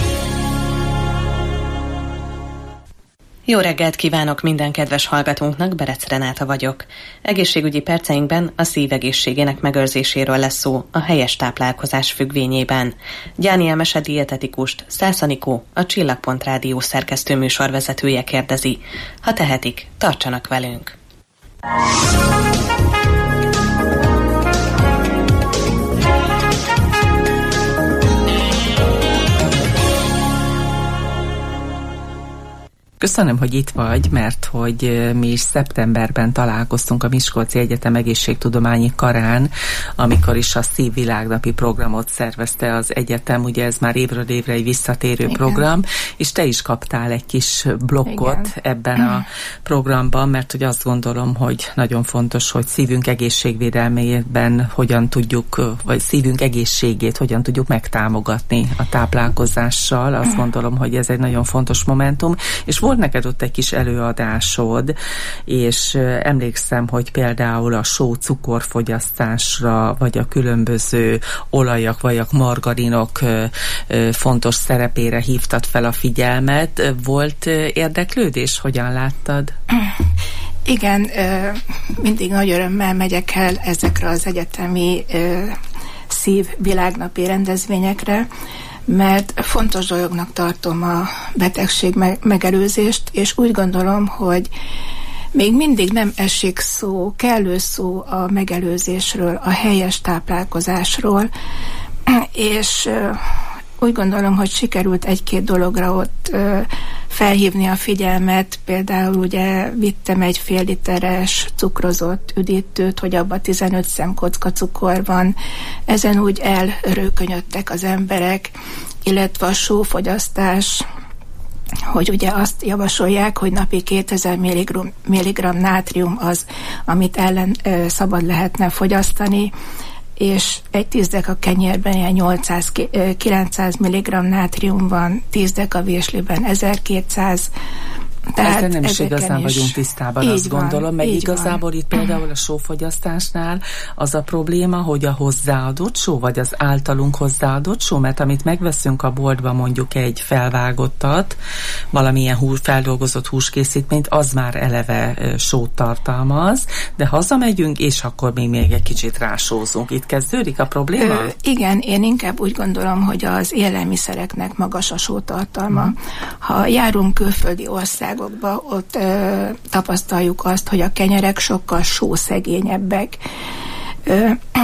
Jó reggelt kívánok minden kedves hallgatónknak, Berec Renáta vagyok. Egészségügyi perceinkben a szív egészségének megőrzéséről lesz szó a helyes táplálkozás függvényében. Gyáni Emese dietetikust Szász Anikó, a Csillagpont Rádió szerkesztő műsorvezetője kérdezi. Ha tehetik, tartsanak velünk! Köszönöm, hogy itt vagy, mert hogy mi is szeptemberben találkoztunk a Miskolci Egyetem Egészségtudományi Karán, amikor is a Szívvilágnapi programot szervezte az egyetem, ugye ez már évről évre egy visszatérő Igen. program, és te is kaptál egy kis blokkot Igen. ebben a programban, mert hogy azt gondolom, hogy nagyon fontos, hogy szívünk egészségvédelmében hogyan tudjuk, vagy szívünk egészségét hogyan tudjuk megtámogatni a táplálkozással. Azt gondolom, hogy ez egy nagyon fontos momentum, és volt neked ott egy kis előadásod, és emlékszem, hogy például a só cukorfogyasztásra, vagy a különböző olajak, vagy a margarinok fontos szerepére hívtad fel a figyelmet. Volt érdeklődés? Hogyan láttad? Igen, mindig nagy örömmel megyek el ezekre az egyetemi szívvilágnapi rendezvényekre, mert fontos dolognak tartom a betegség megelőzést, és úgy gondolom, hogy még mindig nem esik szó, kellő szó a megelőzésről, a helyes táplálkozásról, és úgy gondolom, hogy sikerült egy-két dologra ott felhívni a figyelmet, például ugye vittem egy fél literes cukrozott üdítőt, hogy abban tizenöt szemkocka cukor van, ezen úgy elrőkönyödtek az emberek, illetve a sófogyasztás, hogy ugye azt javasolják, hogy napi kétezer milligramm nátrium az, amit ellen ö, szabad lehetne fogyasztani, és egy tíz deka kenyérben ilyen nyolcszáz-kilencszáz milligramm nátrium van, tíz deka vésliben ezerkétszáz. Tehát ezzel nem is igazán is vagyunk tisztában, azt van, gondolom, meg igazából van. Itt például a sófogyasztásnál az a probléma, hogy a hozzáadott só, vagy az általunk hozzáadott só, mert amit megveszünk a boltba, mondjuk egy felvágottat, valamilyen hú, feldolgozott húskészítményt, az már eleve sót tartalmaz, de hazamegyünk, és akkor még, még egy kicsit rásózunk. Itt kezdődik a probléma? Ö, igen, én inkább úgy gondolom, hogy az élelmiszereknek magas a sótartalma. Hmm. Ha járunk külföldi ország ott ö, tapasztaljuk azt, hogy a kenyerek sokkal sószegényebbek. Ö,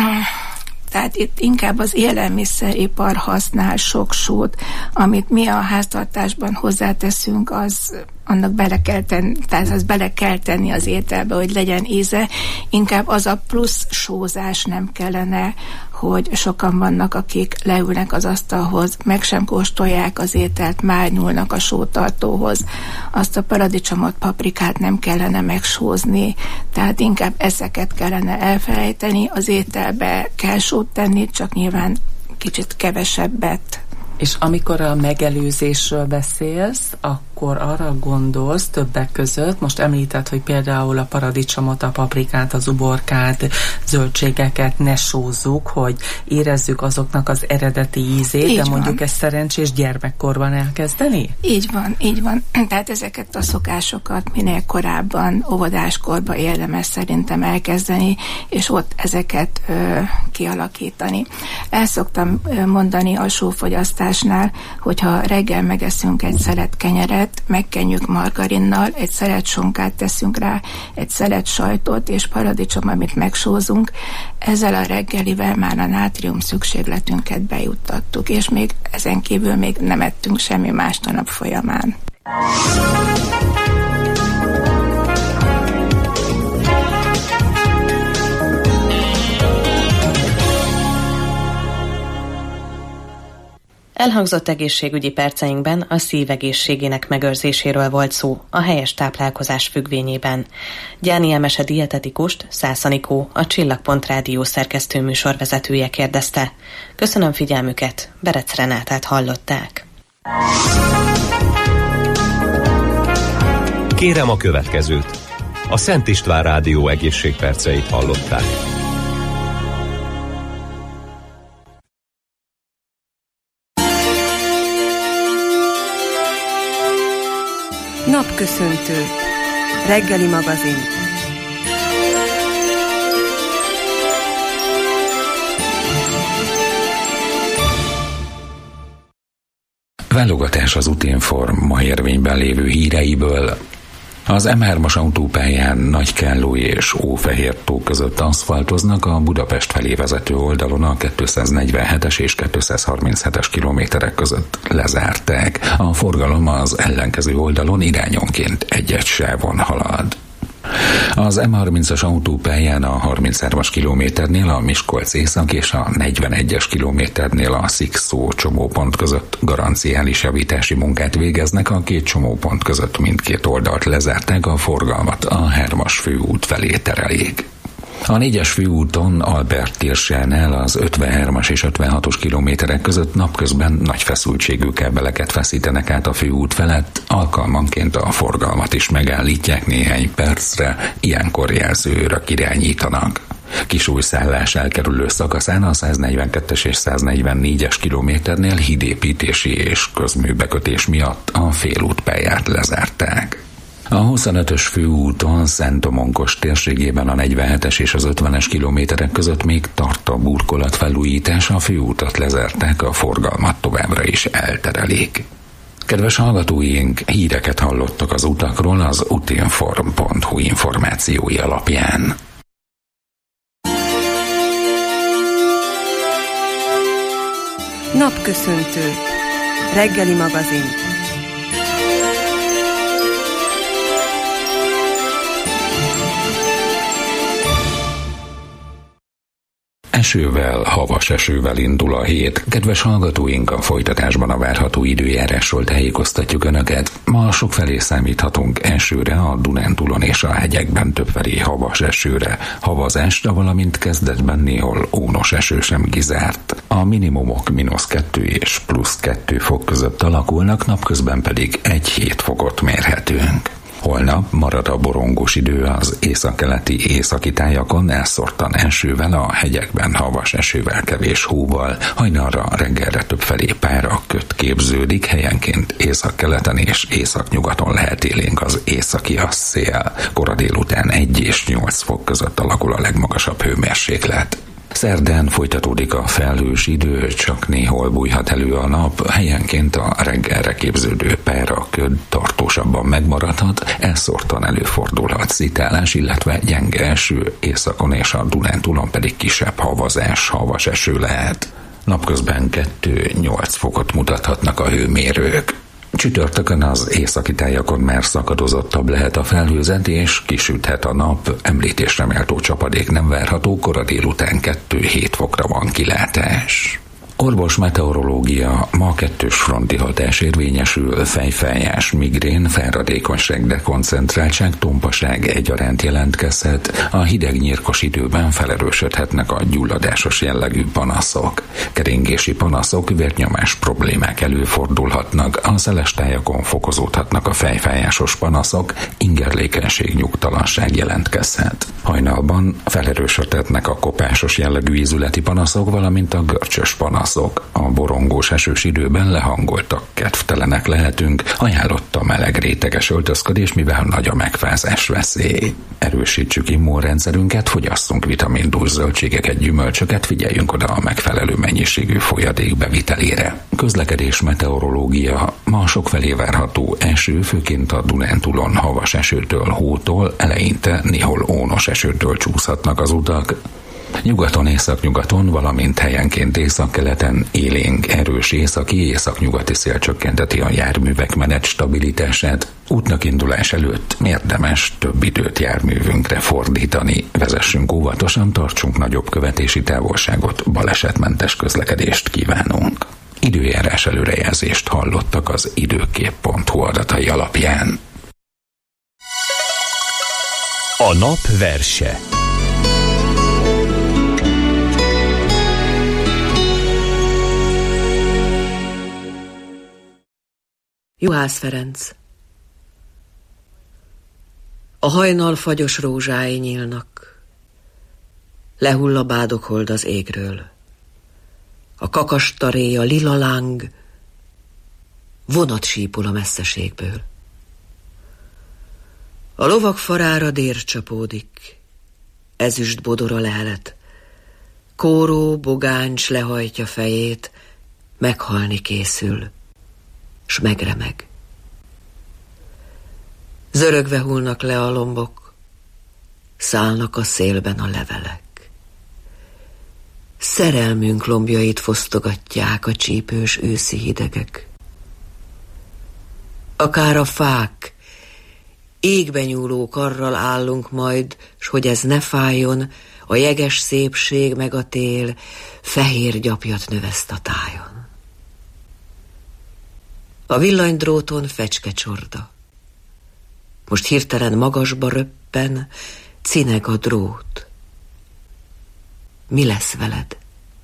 tehát itt inkább az élelmiszeripar használ sok sót, amit mi a háztartásban hozzáteszünk, az annak bele kell tenni, tehát az bele kell tenni az ételbe, hogy legyen íze. Inkább az a plusz sózás nem kellene, hogy sokan vannak, akik leülnek az asztalhoz, meg sem kóstolják az ételt, már nyúlnak a sótartóhoz. Azt a paradicsomot, paprikát nem kellene megsózni, tehát inkább ezeket kellene elfelejteni, az ételbe kell sót tenni, csak nyilván kicsit kevesebbet. És amikor a megelőzésről beszélsz, akkor arra gondolsz többek között, most említed, hogy például a paradicsomot, a paprikát, az uborkát, zöldségeket ne sózzuk, hogy érezzük azoknak az eredeti ízét, így de mondjuk van. Ezt szerencsés gyermekkorban elkezdeni? Így van, így van. Tehát ezeket a szokásokat minél korábban, óvodáskorban érdemes szerintem elkezdeni, és ott ezeket ö, kialakítani. El szoktam mondani a sófogyasztásnál, hogyha reggel megeszünk egy szelet kenyeret, megkenjük margarinnal, egy szelet sonkát teszünk rá, egy szelet sajtot és paradicsom, amit megsózunk, ezzel a reggelivel már a nátrium szükségletünket bejuttattuk, és még ezen kívül még nem ettünk semmi más a nap folyamán. Elhangzott egészségügyi perceinkben a szív egészségének megőrzéséről volt szó a helyes táplálkozás függvényében. Gyáni Emese dietetikust Szász Anikó, a Csillagpont Rádió szerkesztő műsorvezetője kérdezte. Köszönöm figyelmüket, Berec Renátát hallották. Kérem a következőt. A Szent István Rádió egészségperceit hallották. Napköszöntő. Reggeli magazin. Válogatás az Utinform ma érvényben lévő híreiből. Az em hármas autópályán Nagykállói és Ófehértó között aszfaltoznak, a Budapest felé vezető oldalon a kétszáznegyvenhetes és kétszázharminchetes kilométerek között lezárták. A forgalom az ellenkező oldalon irányonként egy-egy sávon halad. Az em harmincas autópályán a harminchármas kilométernél a Miskolc észak és a negyvenegyes kilométernél a Szikszó csomópont között garanciális javítási munkát végeznek, a két csomópont között mindkét oldalt lezárták, a forgalmat a hármas főút felé terelik. A négyes főúton Albert térsánál az ötvenhármas és ötvenhatos kilométerek között napközben nagy feszültségű kábeleket feszítenek át a főút felett, alkalmanként a forgalmat is megállítják néhány percre, ilyenkor jelzőőrök irányítanak. Kisújszállás elkerülő szakaszán a száznegyvenkettes és száznegyvennégyes kilométernél hídépítési és közműbekötés miatt a félútpályát lezárták. A huszonötös főúton Szent-Domonkos térségében a negyvenhetes és az ötvenes kilométerek között még tart a burkolat felújítás, a főútat lezárták, a forgalmat továbbra is elterelik. Kedves hallgatóink, híreket hallottak az utakról az utinform pont hu információi alapján. Napköszöntő. Reggeli magazin. Esővel, havas esővel indul a hét. Kedves hallgatóink, a folytatásban a várható időjárásról tájékoztatjuk Önöket. Ma sokfelé számíthatunk esőre, a Dunántúlon és a hegyekben többfelé havas esőre, havazásra, valamint kezdetben néhol ónos eső sem kizárt. A minimumok mínusz kettő és plusz kettő fok között alakulnak, napközben pedig egy-hét fokot mérhetünk. Holnap marad a borongós idő, az északkeleti északi tájakon elszórtan esővel, a hegyekben havas esővel, kevés hóval, hajnalra reggelre többfelé pára köt képződik, helyenként északkeleten és északnyugaton lehet élénk az északi szél. Kora délután egy és nyolc fok között alakul a legmagasabb hőmérséklet. Szerdán folytatódik a felhős idő, csak néhol bújhat elő a nap, helyenként a reggelre képződő pára köd tartósabban megmaradhat, elszórtan előfordulhat szitálás, illetve gyenge eső, északon és a Dunántúlon pedig kisebb havazás, havas eső lehet. Napközben kettő-nyolc fokot mutathatnak a hőmérők. Csütörtökön az északi tájakon már szakadozottabb lehet a felhőzet, és kisüthet a nap, említésre méltó csapadék nem várható, kora délután kettő-hét fokra van kilátás. Orvos meteorológia, ma kettős fronti hatás érvényesül, fejfájás, migrén, fáradékonyság, dekoncentráltság, tompaság egyaránt jelentkezhet, a hideg nyírkos időben felerősödhetnek a gyulladásos jellegű panaszok. Keringési panaszok, vérnyomás problémák előfordulhatnak, a szeles tájakon fokozódhatnak a fejfájásos panaszok, ingerlékenység, nyugtalanság jelentkezhet. Hajnalban felerősödhetnek a kopásos jellegű ízületi panaszok, valamint a görcsös panaszok. A borongós esős időben lehangoltak, kedvtelenek lehetünk, ajánlott a meleg réteges öltözködés, mivel nagy a megfázás veszély. Erősítsük immunrendszerünket, fogyasszunk vitamindús zöldségeket, gyümölcsöket, figyeljünk oda a megfelelő mennyiségű folyadék bevitelére. Közlekedés, meteorológia, ma sokfelé várható eső, főként a Dunántúlon havas esőtől, hótól, eleinte néhol ónos esőtől csúszhatnak az utak. Nyugaton, északnyugaton, valamint helyenként északkeleten élénk, erős északi, északnyugati szél csökkenteti a járművek menet stabilitását. Útnak indulás előtt érdemes több időt járművünkre fordítani. Vezessünk óvatosan, tartsunk nagyobb követési távolságot, balesetmentes közlekedést kívánunk. Időjárás előrejelzést hallottak az időkép pont hu adatai alapján. A nap verse. Juhász Ferenc. A hajnal fagyos rózsái nyílnak, lehull a bádoghold az égről. A kakastaré, a lila láng, vonat sípul a messzeségből. A lovak farára dér csapódik, ezüst bodor a lehelet. Kóró bogáncs lehajtja fejét, meghalni készül, s megremeg. Zörögve hullnak le a lombok, szállnak a szélben a levelek. Szerelmünk lombjait fosztogatják a csípős őszi hidegek. Akár a fák, égbe nyúló karral állunk majd, s hogy ez ne fájjon, a jeges szépség meg a tél fehér gyapjat növeszt a tájon. A villanydróton fecskecsorda. Most hirtelen magasba röppen, cineg a drót. Mi lesz veled?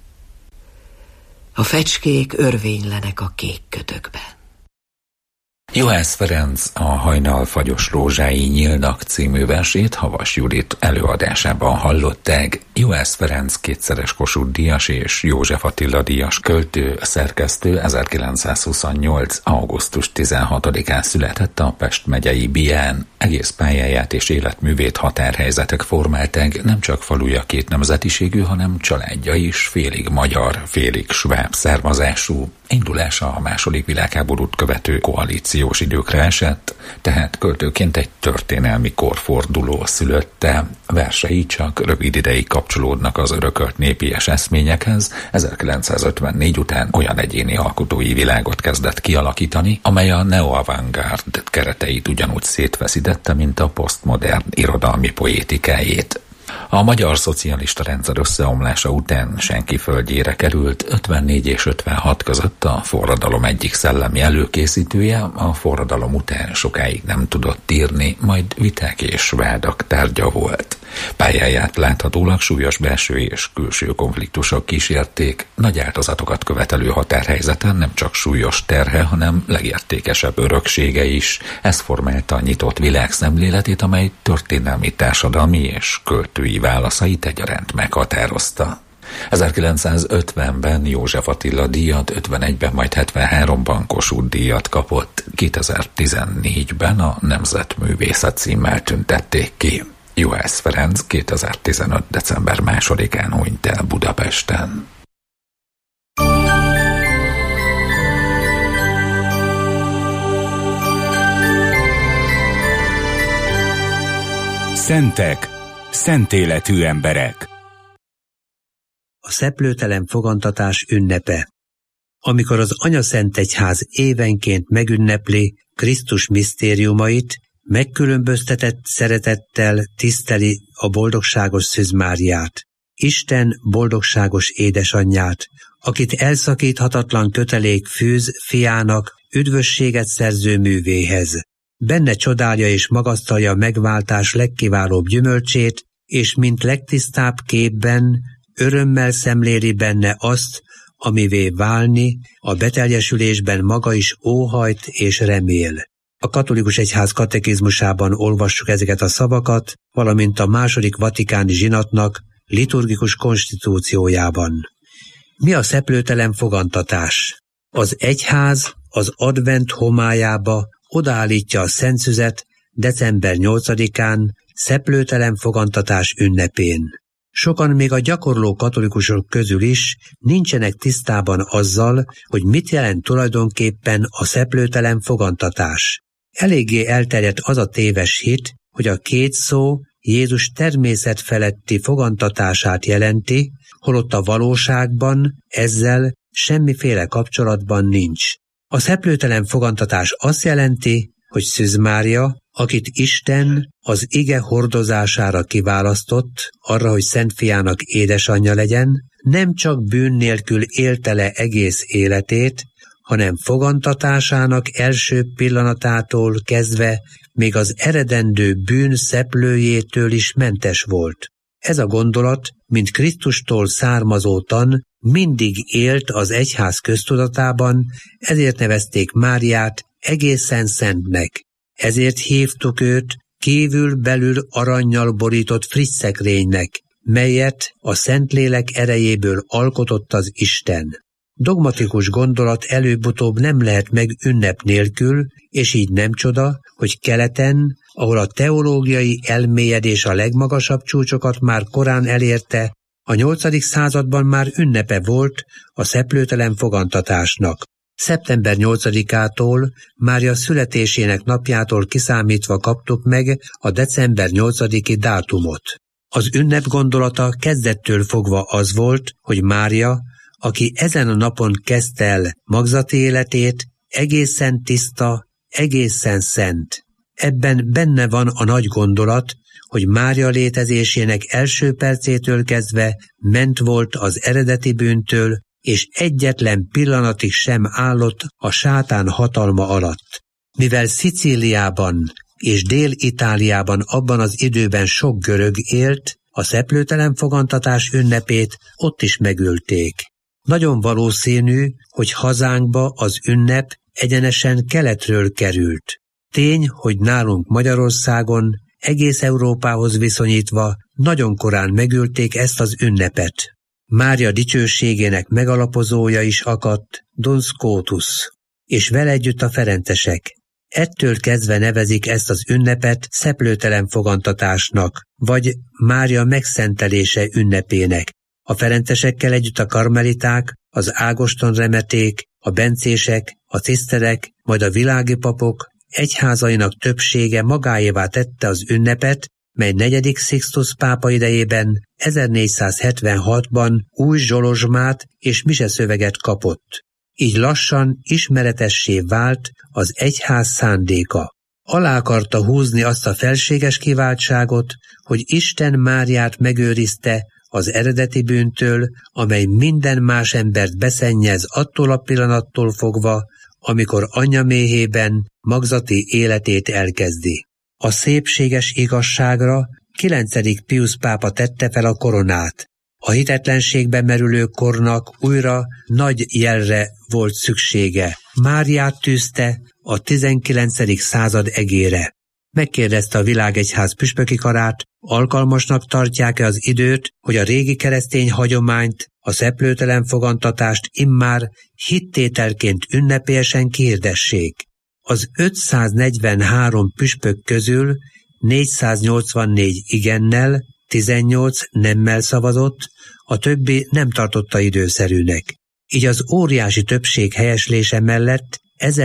A fecskék örvénylenek a kék ködökben. Juhász Ferenc a Hajnal fagyos rózsái nyílnak című versét Havas Judit előadásában hallották. Juhász Ferenc kétszeres Kossuth-díjas és József Attila díjas költő, szerkesztő, ezerkilencszázhuszonnyolc. augusztus tizenhatodikán született a Pest megyei Bián. Egész pályáját és életművét határhelyzetek formálták, nem csak faluja két nemzetiségű, hanem családja is félig magyar, félig sváb származású. Indulása a második világháborút követő koalíciós időkre esett, tehát költőként egy történelmi korforduló szülötte. Versei csak rövid ideig kapcsolódnak az örökölt népies eszményekhez. ezerkilencszázötvennégy után olyan egyéni alkotói világot kezdett kialakítani, amely a neo-avantgárd kereteit ugyanúgy szétfeszítette, mint a posztmodern irodalmi poétikájét. A magyar szocialista rendszer összeomlása után senki földjére került, ötvennégy és ötvenhat között a forradalom egyik szellemi előkészítője, a forradalom után sokáig nem tudott írni, majd viták és vádak tárgya volt. Pályáját láthatólag súlyos belső és külső konfliktusok kísérték, nagy áldozatokat követelő határhelyzeten nem csak súlyos terhe, hanem legértékesebb öröksége is. Ez formálta a nyitott világszemléletét, amely történelmi, társadalmi és költői válaszait egyaránt meghatározta. ezerkilencszázötvenben József Attila díjat, ötvenegyben, majd hetvenháromban Kossuth-díjat kapott, kétezer-tizennégyben a Nemzetművészet címmel tüntették ki. Juhász Ferenc kétezer-tizenöt. december másodikán hunyt el Budapesten. Szentek, szentéletű emberek. A szeplőtelen fogantatás ünnepe. Amikor az Anyaszentegyház évenként megünnepli Krisztus misztériumait, megkülönböztetett szeretettel tiszteli a boldogságos Szűz Máriát, Isten boldogságos édesanyját, akit elszakíthatatlan kötelék fűz fiának üdvösséget szerző művéhez. Benne csodálja és magasztalja a megváltás legkiválóbb gyümölcsét, és mint legtisztább képben örömmel szemléli benne azt, amivé válni, a beteljesülésben maga is óhajt és remél. A katolikus egyház katekizmusában olvassuk ezeket a szavakat, valamint a második vatikáni zsinatnak liturgikus konstitúciójában. Mi a szeplőtelen fogantatás? Az egyház az advent homályába odaállítja a szentszüzet december nyolcadikán, szeplőtelen fogantatás ünnepén. Sokan még a gyakorló katolikusok közül is nincsenek tisztában azzal, hogy mit jelent tulajdonképpen a szeplőtelen fogantatás. Eléggé elterjedt az a téves hit, hogy a két szó Jézus természetfeletti fogantatását jelenti, holott a valóságban ezzel semmiféle kapcsolatban nincs. A szeplőtelen fogantatás azt jelenti, hogy Szűz Mária, akit Isten az ige hordozására kiválasztott, arra, hogy Szent Fiának édesanyja legyen, nem csak bűn nélkül élte le egész életét, hanem fogantatásának első pillanatától kezdve még az eredendő bűn szeplőjétől is mentes volt. Ez a gondolat, mint Krisztustól származó tan, mindig élt az egyház köztudatában, ezért nevezték Máriát egészen szentnek. Ezért hívtuk őt kívül-belül arannyal borított friss szekrénynek, melyet a Szentlélek erejéből alkotott az Isten. Dogmatikus gondolat előbb-utóbb nem lehet meg ünnep nélkül, és így nem csoda, hogy keleten, ahol a teológiai elmélyedés a legmagasabb csúcsokat már korán elérte, a nyolcadik században már ünnepe volt a szeplőtelen fogantatásnak. szeptember nyolcadikától, Mária születésének napjától kiszámítva kaptuk meg a december nyolcadiki dátumot. Az ünnep gondolata kezdettől fogva az volt, hogy Mária, aki ezen a napon kezdte el magzati életét, egészen tiszta, egészen szent. Ebben benne van a nagy gondolat, hogy Mária létezésének első percétől kezdve ment volt az eredeti bűntől, és egyetlen pillanatig sem állott a sátán hatalma alatt. Mivel Szicíliában és Dél-Itáliában abban az időben sok görög élt, a szeplőtelen fogantatás ünnepét ott is megölték. Nagyon valószínű, hogy hazánkba az ünnep egyenesen keletről került. Tény, hogy nálunk Magyarországon, egész Európához viszonyítva nagyon korán megölték ezt az ünnepet. Mária dicsőségének megalapozója is akadt, Duns Scotus, és vele együtt a ferencesek. Ettől kezdve nevezik ezt az ünnepet szeplőtelen fogantatásnak, vagy Mária megszentelése ünnepének. A ferencesekkel együtt a karmeliták, az Ágoston remeték, a bencések, a ciszterek, majd a világi papok egyházainak többsége magáévá tette az ünnepet, mely negyedik Sixtus pápa idejében ezernégyszázhetvenhatban új zsolozsmát és miseszöveget kapott. Így lassan ismeretessé vált az egyház szándéka. Alá akarta húzni azt a felséges kiváltságot, hogy Isten Máriát megőrizte az eredeti bűntől, amely minden más embert beszennyez attól a pillanattól fogva, amikor anyaméhében magzati életét elkezdi. A szépséges igazságra kilencedik Piusz pápa tette fel a koronát. A hitetlenségbe merülő kornak újra nagy jelre volt szüksége. Máriát tűzte a tizenkilencedik század egére. Megkérdezte a világegyház püspöki karát, alkalmasnak tartják-e az időt, hogy a régi keresztény hagyományt, a szeplőtelen fogantatást immár hittételként ünnepélyesen kihirdessék. Az ötszáznegyvenhárom püspök közül négyszáznyolcvannégy igennel, tizennyolc nemmel szavazott, a többi nem tartotta időszerűnek. Így az óriási többség helyeslése mellett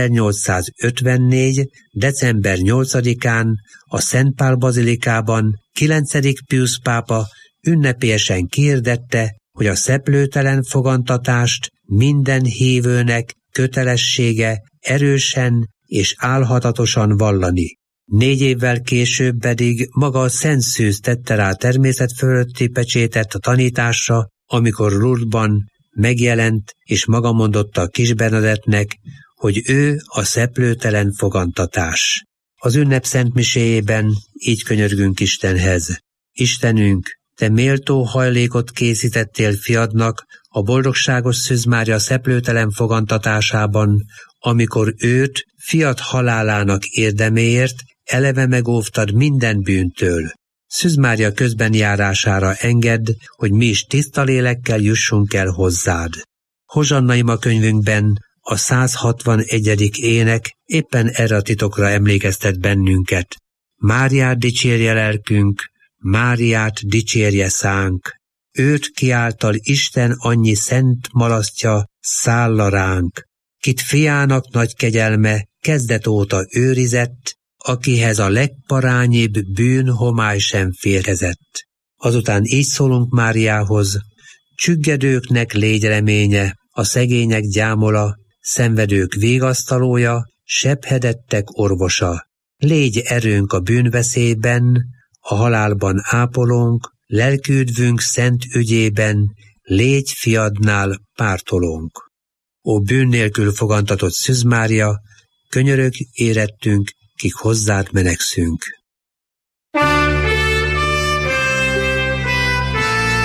ezernyolcszázötvennégy. december nyolcadikán a Szent Pál bazilikában kilencedik Piusz pápa ünnepélyesen kihirdette, hogy a szeplőtelen fogantatást minden hívőnek kötelessége erősen és álhatatosan vallani. Négy évvel később pedig maga a Szent Szűz tette rá természet fölötti pecsétet a tanításra, amikor Lourdesban megjelent és maga mondotta a kis Bernadettnek, hogy ő a szeplőtelen fogantatás. Az ünnep szentmiséjében így könyörgünk Istenhez. Istenünk, te méltó hajlékot készítettél fiadnak a boldogságos Szűz Mária szeplőtelen fogantatásában, amikor őt fiad halálának érdeméért eleve megóvtad minden bűntől. Szűz Mária közben járására engedd, hogy mi is tiszta lélekkel jussunk el hozzád. Hozsanna ima könyvünkben a száz hatvanegyedik ének éppen erre a titokra emlékeztet bennünket. Máriát dicsérje lelkünk, Máriát dicsérje szánk, őt kiáltal Isten annyi szent malasztja szálla ránk, kit fiának nagy kegyelme kezdet óta őrizett, akihez a legparányibb bűn homály sem férhezett. Azután így szólunk Máriához: csüggedőknek légy reménye, a szegények gyámola, szenvedők végasztalója, sebhedettek orvosa. Légy erőnk a bűnveszélyben, a halálban ápolónk, lelküdvünk szent ügyében, légy fiadnál pártolónk. Ó bűn nélkül fogantatott Szűz Mária, könyörög érettünk, kik hozzád menekszünk.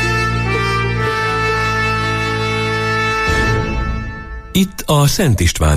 Itt a Szent István